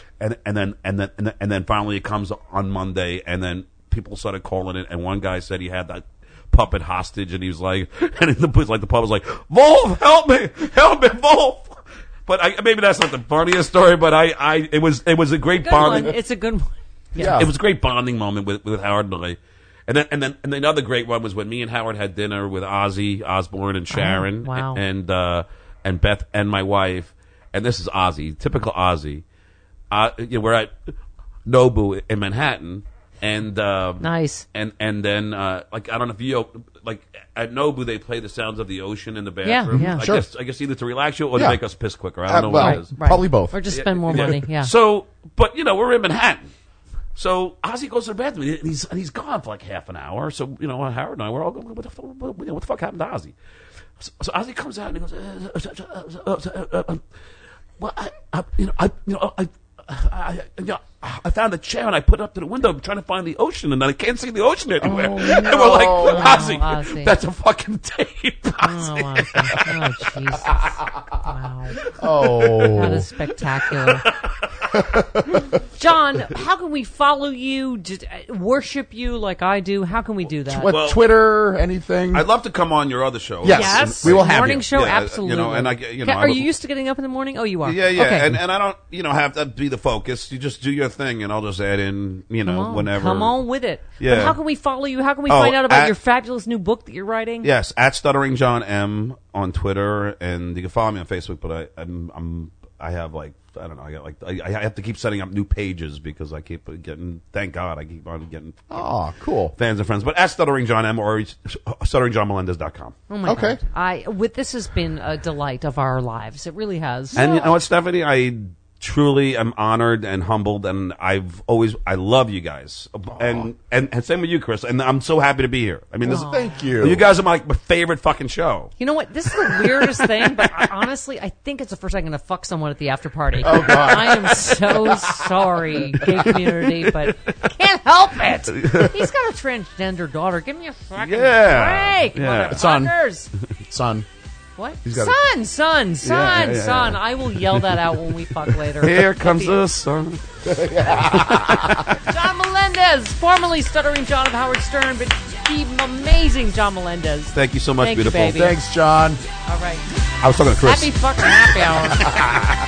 [SPEAKER 3] then finally it comes on Monday, and then people started calling it. And one guy said he had that puppet hostage, and he was like, and the puppet was like, Wolf, help me, Wolf. But maybe that's not the funniest story, but it was a great bonding.
[SPEAKER 1] It's a good one.
[SPEAKER 2] Yeah.
[SPEAKER 3] It was a great bonding moment with Howard and I. And then another great one was when me and Howard had dinner with Ozzy Osbourne and Sharon,
[SPEAKER 1] wow.
[SPEAKER 3] and Beth and my wife. And this is Ozzy, typical Ozzy. We're at Nobu in Manhattan, and
[SPEAKER 1] nice.
[SPEAKER 3] And then I don't know if you at Nobu they play the sounds of the ocean in the bathroom.
[SPEAKER 1] Yeah.
[SPEAKER 2] Sure.
[SPEAKER 3] I guess either to relax you or to make us piss quicker. I don't know
[SPEAKER 2] well,
[SPEAKER 3] what it is.
[SPEAKER 2] Probably both.
[SPEAKER 1] Or just spend more money. Yeah.
[SPEAKER 3] So, but we're in Manhattan. So Ozzy goes to the bathroom, and he's gone for like half an hour. So Howard and I were all going, what the fuck happened to Ozzy? So Ozzy comes out and he goes, well, I found a chair and I put it up to the window trying to find the ocean, and then I can't see the ocean anywhere. And we're like, Ozzy, that's a fucking tape, Ozzy.
[SPEAKER 1] Oh, Ozzy. Oh, Jesus. Wow.
[SPEAKER 2] Oh.
[SPEAKER 1] That is spectacular. John, how can we follow you, just worship you like I do? How can we do that?
[SPEAKER 2] What, Twitter, anything?
[SPEAKER 3] I'd love to come on your other show.
[SPEAKER 1] Yes,
[SPEAKER 2] we will have
[SPEAKER 1] morning
[SPEAKER 2] you.
[SPEAKER 1] show,
[SPEAKER 3] Yeah,
[SPEAKER 1] absolutely.
[SPEAKER 3] Are
[SPEAKER 1] you used to getting up in the morning? Oh, you are.
[SPEAKER 3] Yeah.
[SPEAKER 1] Okay.
[SPEAKER 3] And I don't, have to be the focus. You just do your thing, and I'll just add in, whenever.
[SPEAKER 1] Come on with it.
[SPEAKER 3] Yeah.
[SPEAKER 1] But how can we follow you? How can we find out about your fabulous new book that you're writing?
[SPEAKER 3] Yes, at Stuttering John M on Twitter, and you can follow me on Facebook. But I have I don't know. I have to keep setting up new pages because I keep getting. Thank God, I keep on getting.
[SPEAKER 2] Oh, cool.
[SPEAKER 3] Fans and friends, but at Stuttering John M or StutteringJohnMelendez.com.
[SPEAKER 1] Oh my
[SPEAKER 2] Okay.
[SPEAKER 1] God! This has been a delight of our lives. It really has.
[SPEAKER 3] And you know what, Stephanie, I truly am honored and humbled, and I love you guys, and same with you, Chris. And I'm so happy to be here. I mean,
[SPEAKER 2] Thank you.
[SPEAKER 3] You guys are my favorite fucking show.
[SPEAKER 1] You know what? This is the weirdest thing, but honestly, I think it's the first time I'm going to fuck someone at the after party.
[SPEAKER 2] Oh, God.
[SPEAKER 1] I am so sorry, gay community, but I can't help it. He's got a transgender daughter. Give me a fucking break,
[SPEAKER 3] Yeah.
[SPEAKER 1] motherfuckers.
[SPEAKER 2] Son.
[SPEAKER 1] What?
[SPEAKER 2] got
[SPEAKER 1] Son. I will yell that out when we fuck later.
[SPEAKER 3] Here comes the sun.
[SPEAKER 1] John Melendez, formerly Stuttering John of Howard Stern, but the amazing John Melendez.
[SPEAKER 3] Thank you so much,
[SPEAKER 1] Thank you,
[SPEAKER 3] beautiful.
[SPEAKER 1] baby.
[SPEAKER 2] Thanks, John.
[SPEAKER 1] All right.
[SPEAKER 3] I was talking to Chris.
[SPEAKER 1] Happy fucking happy hour.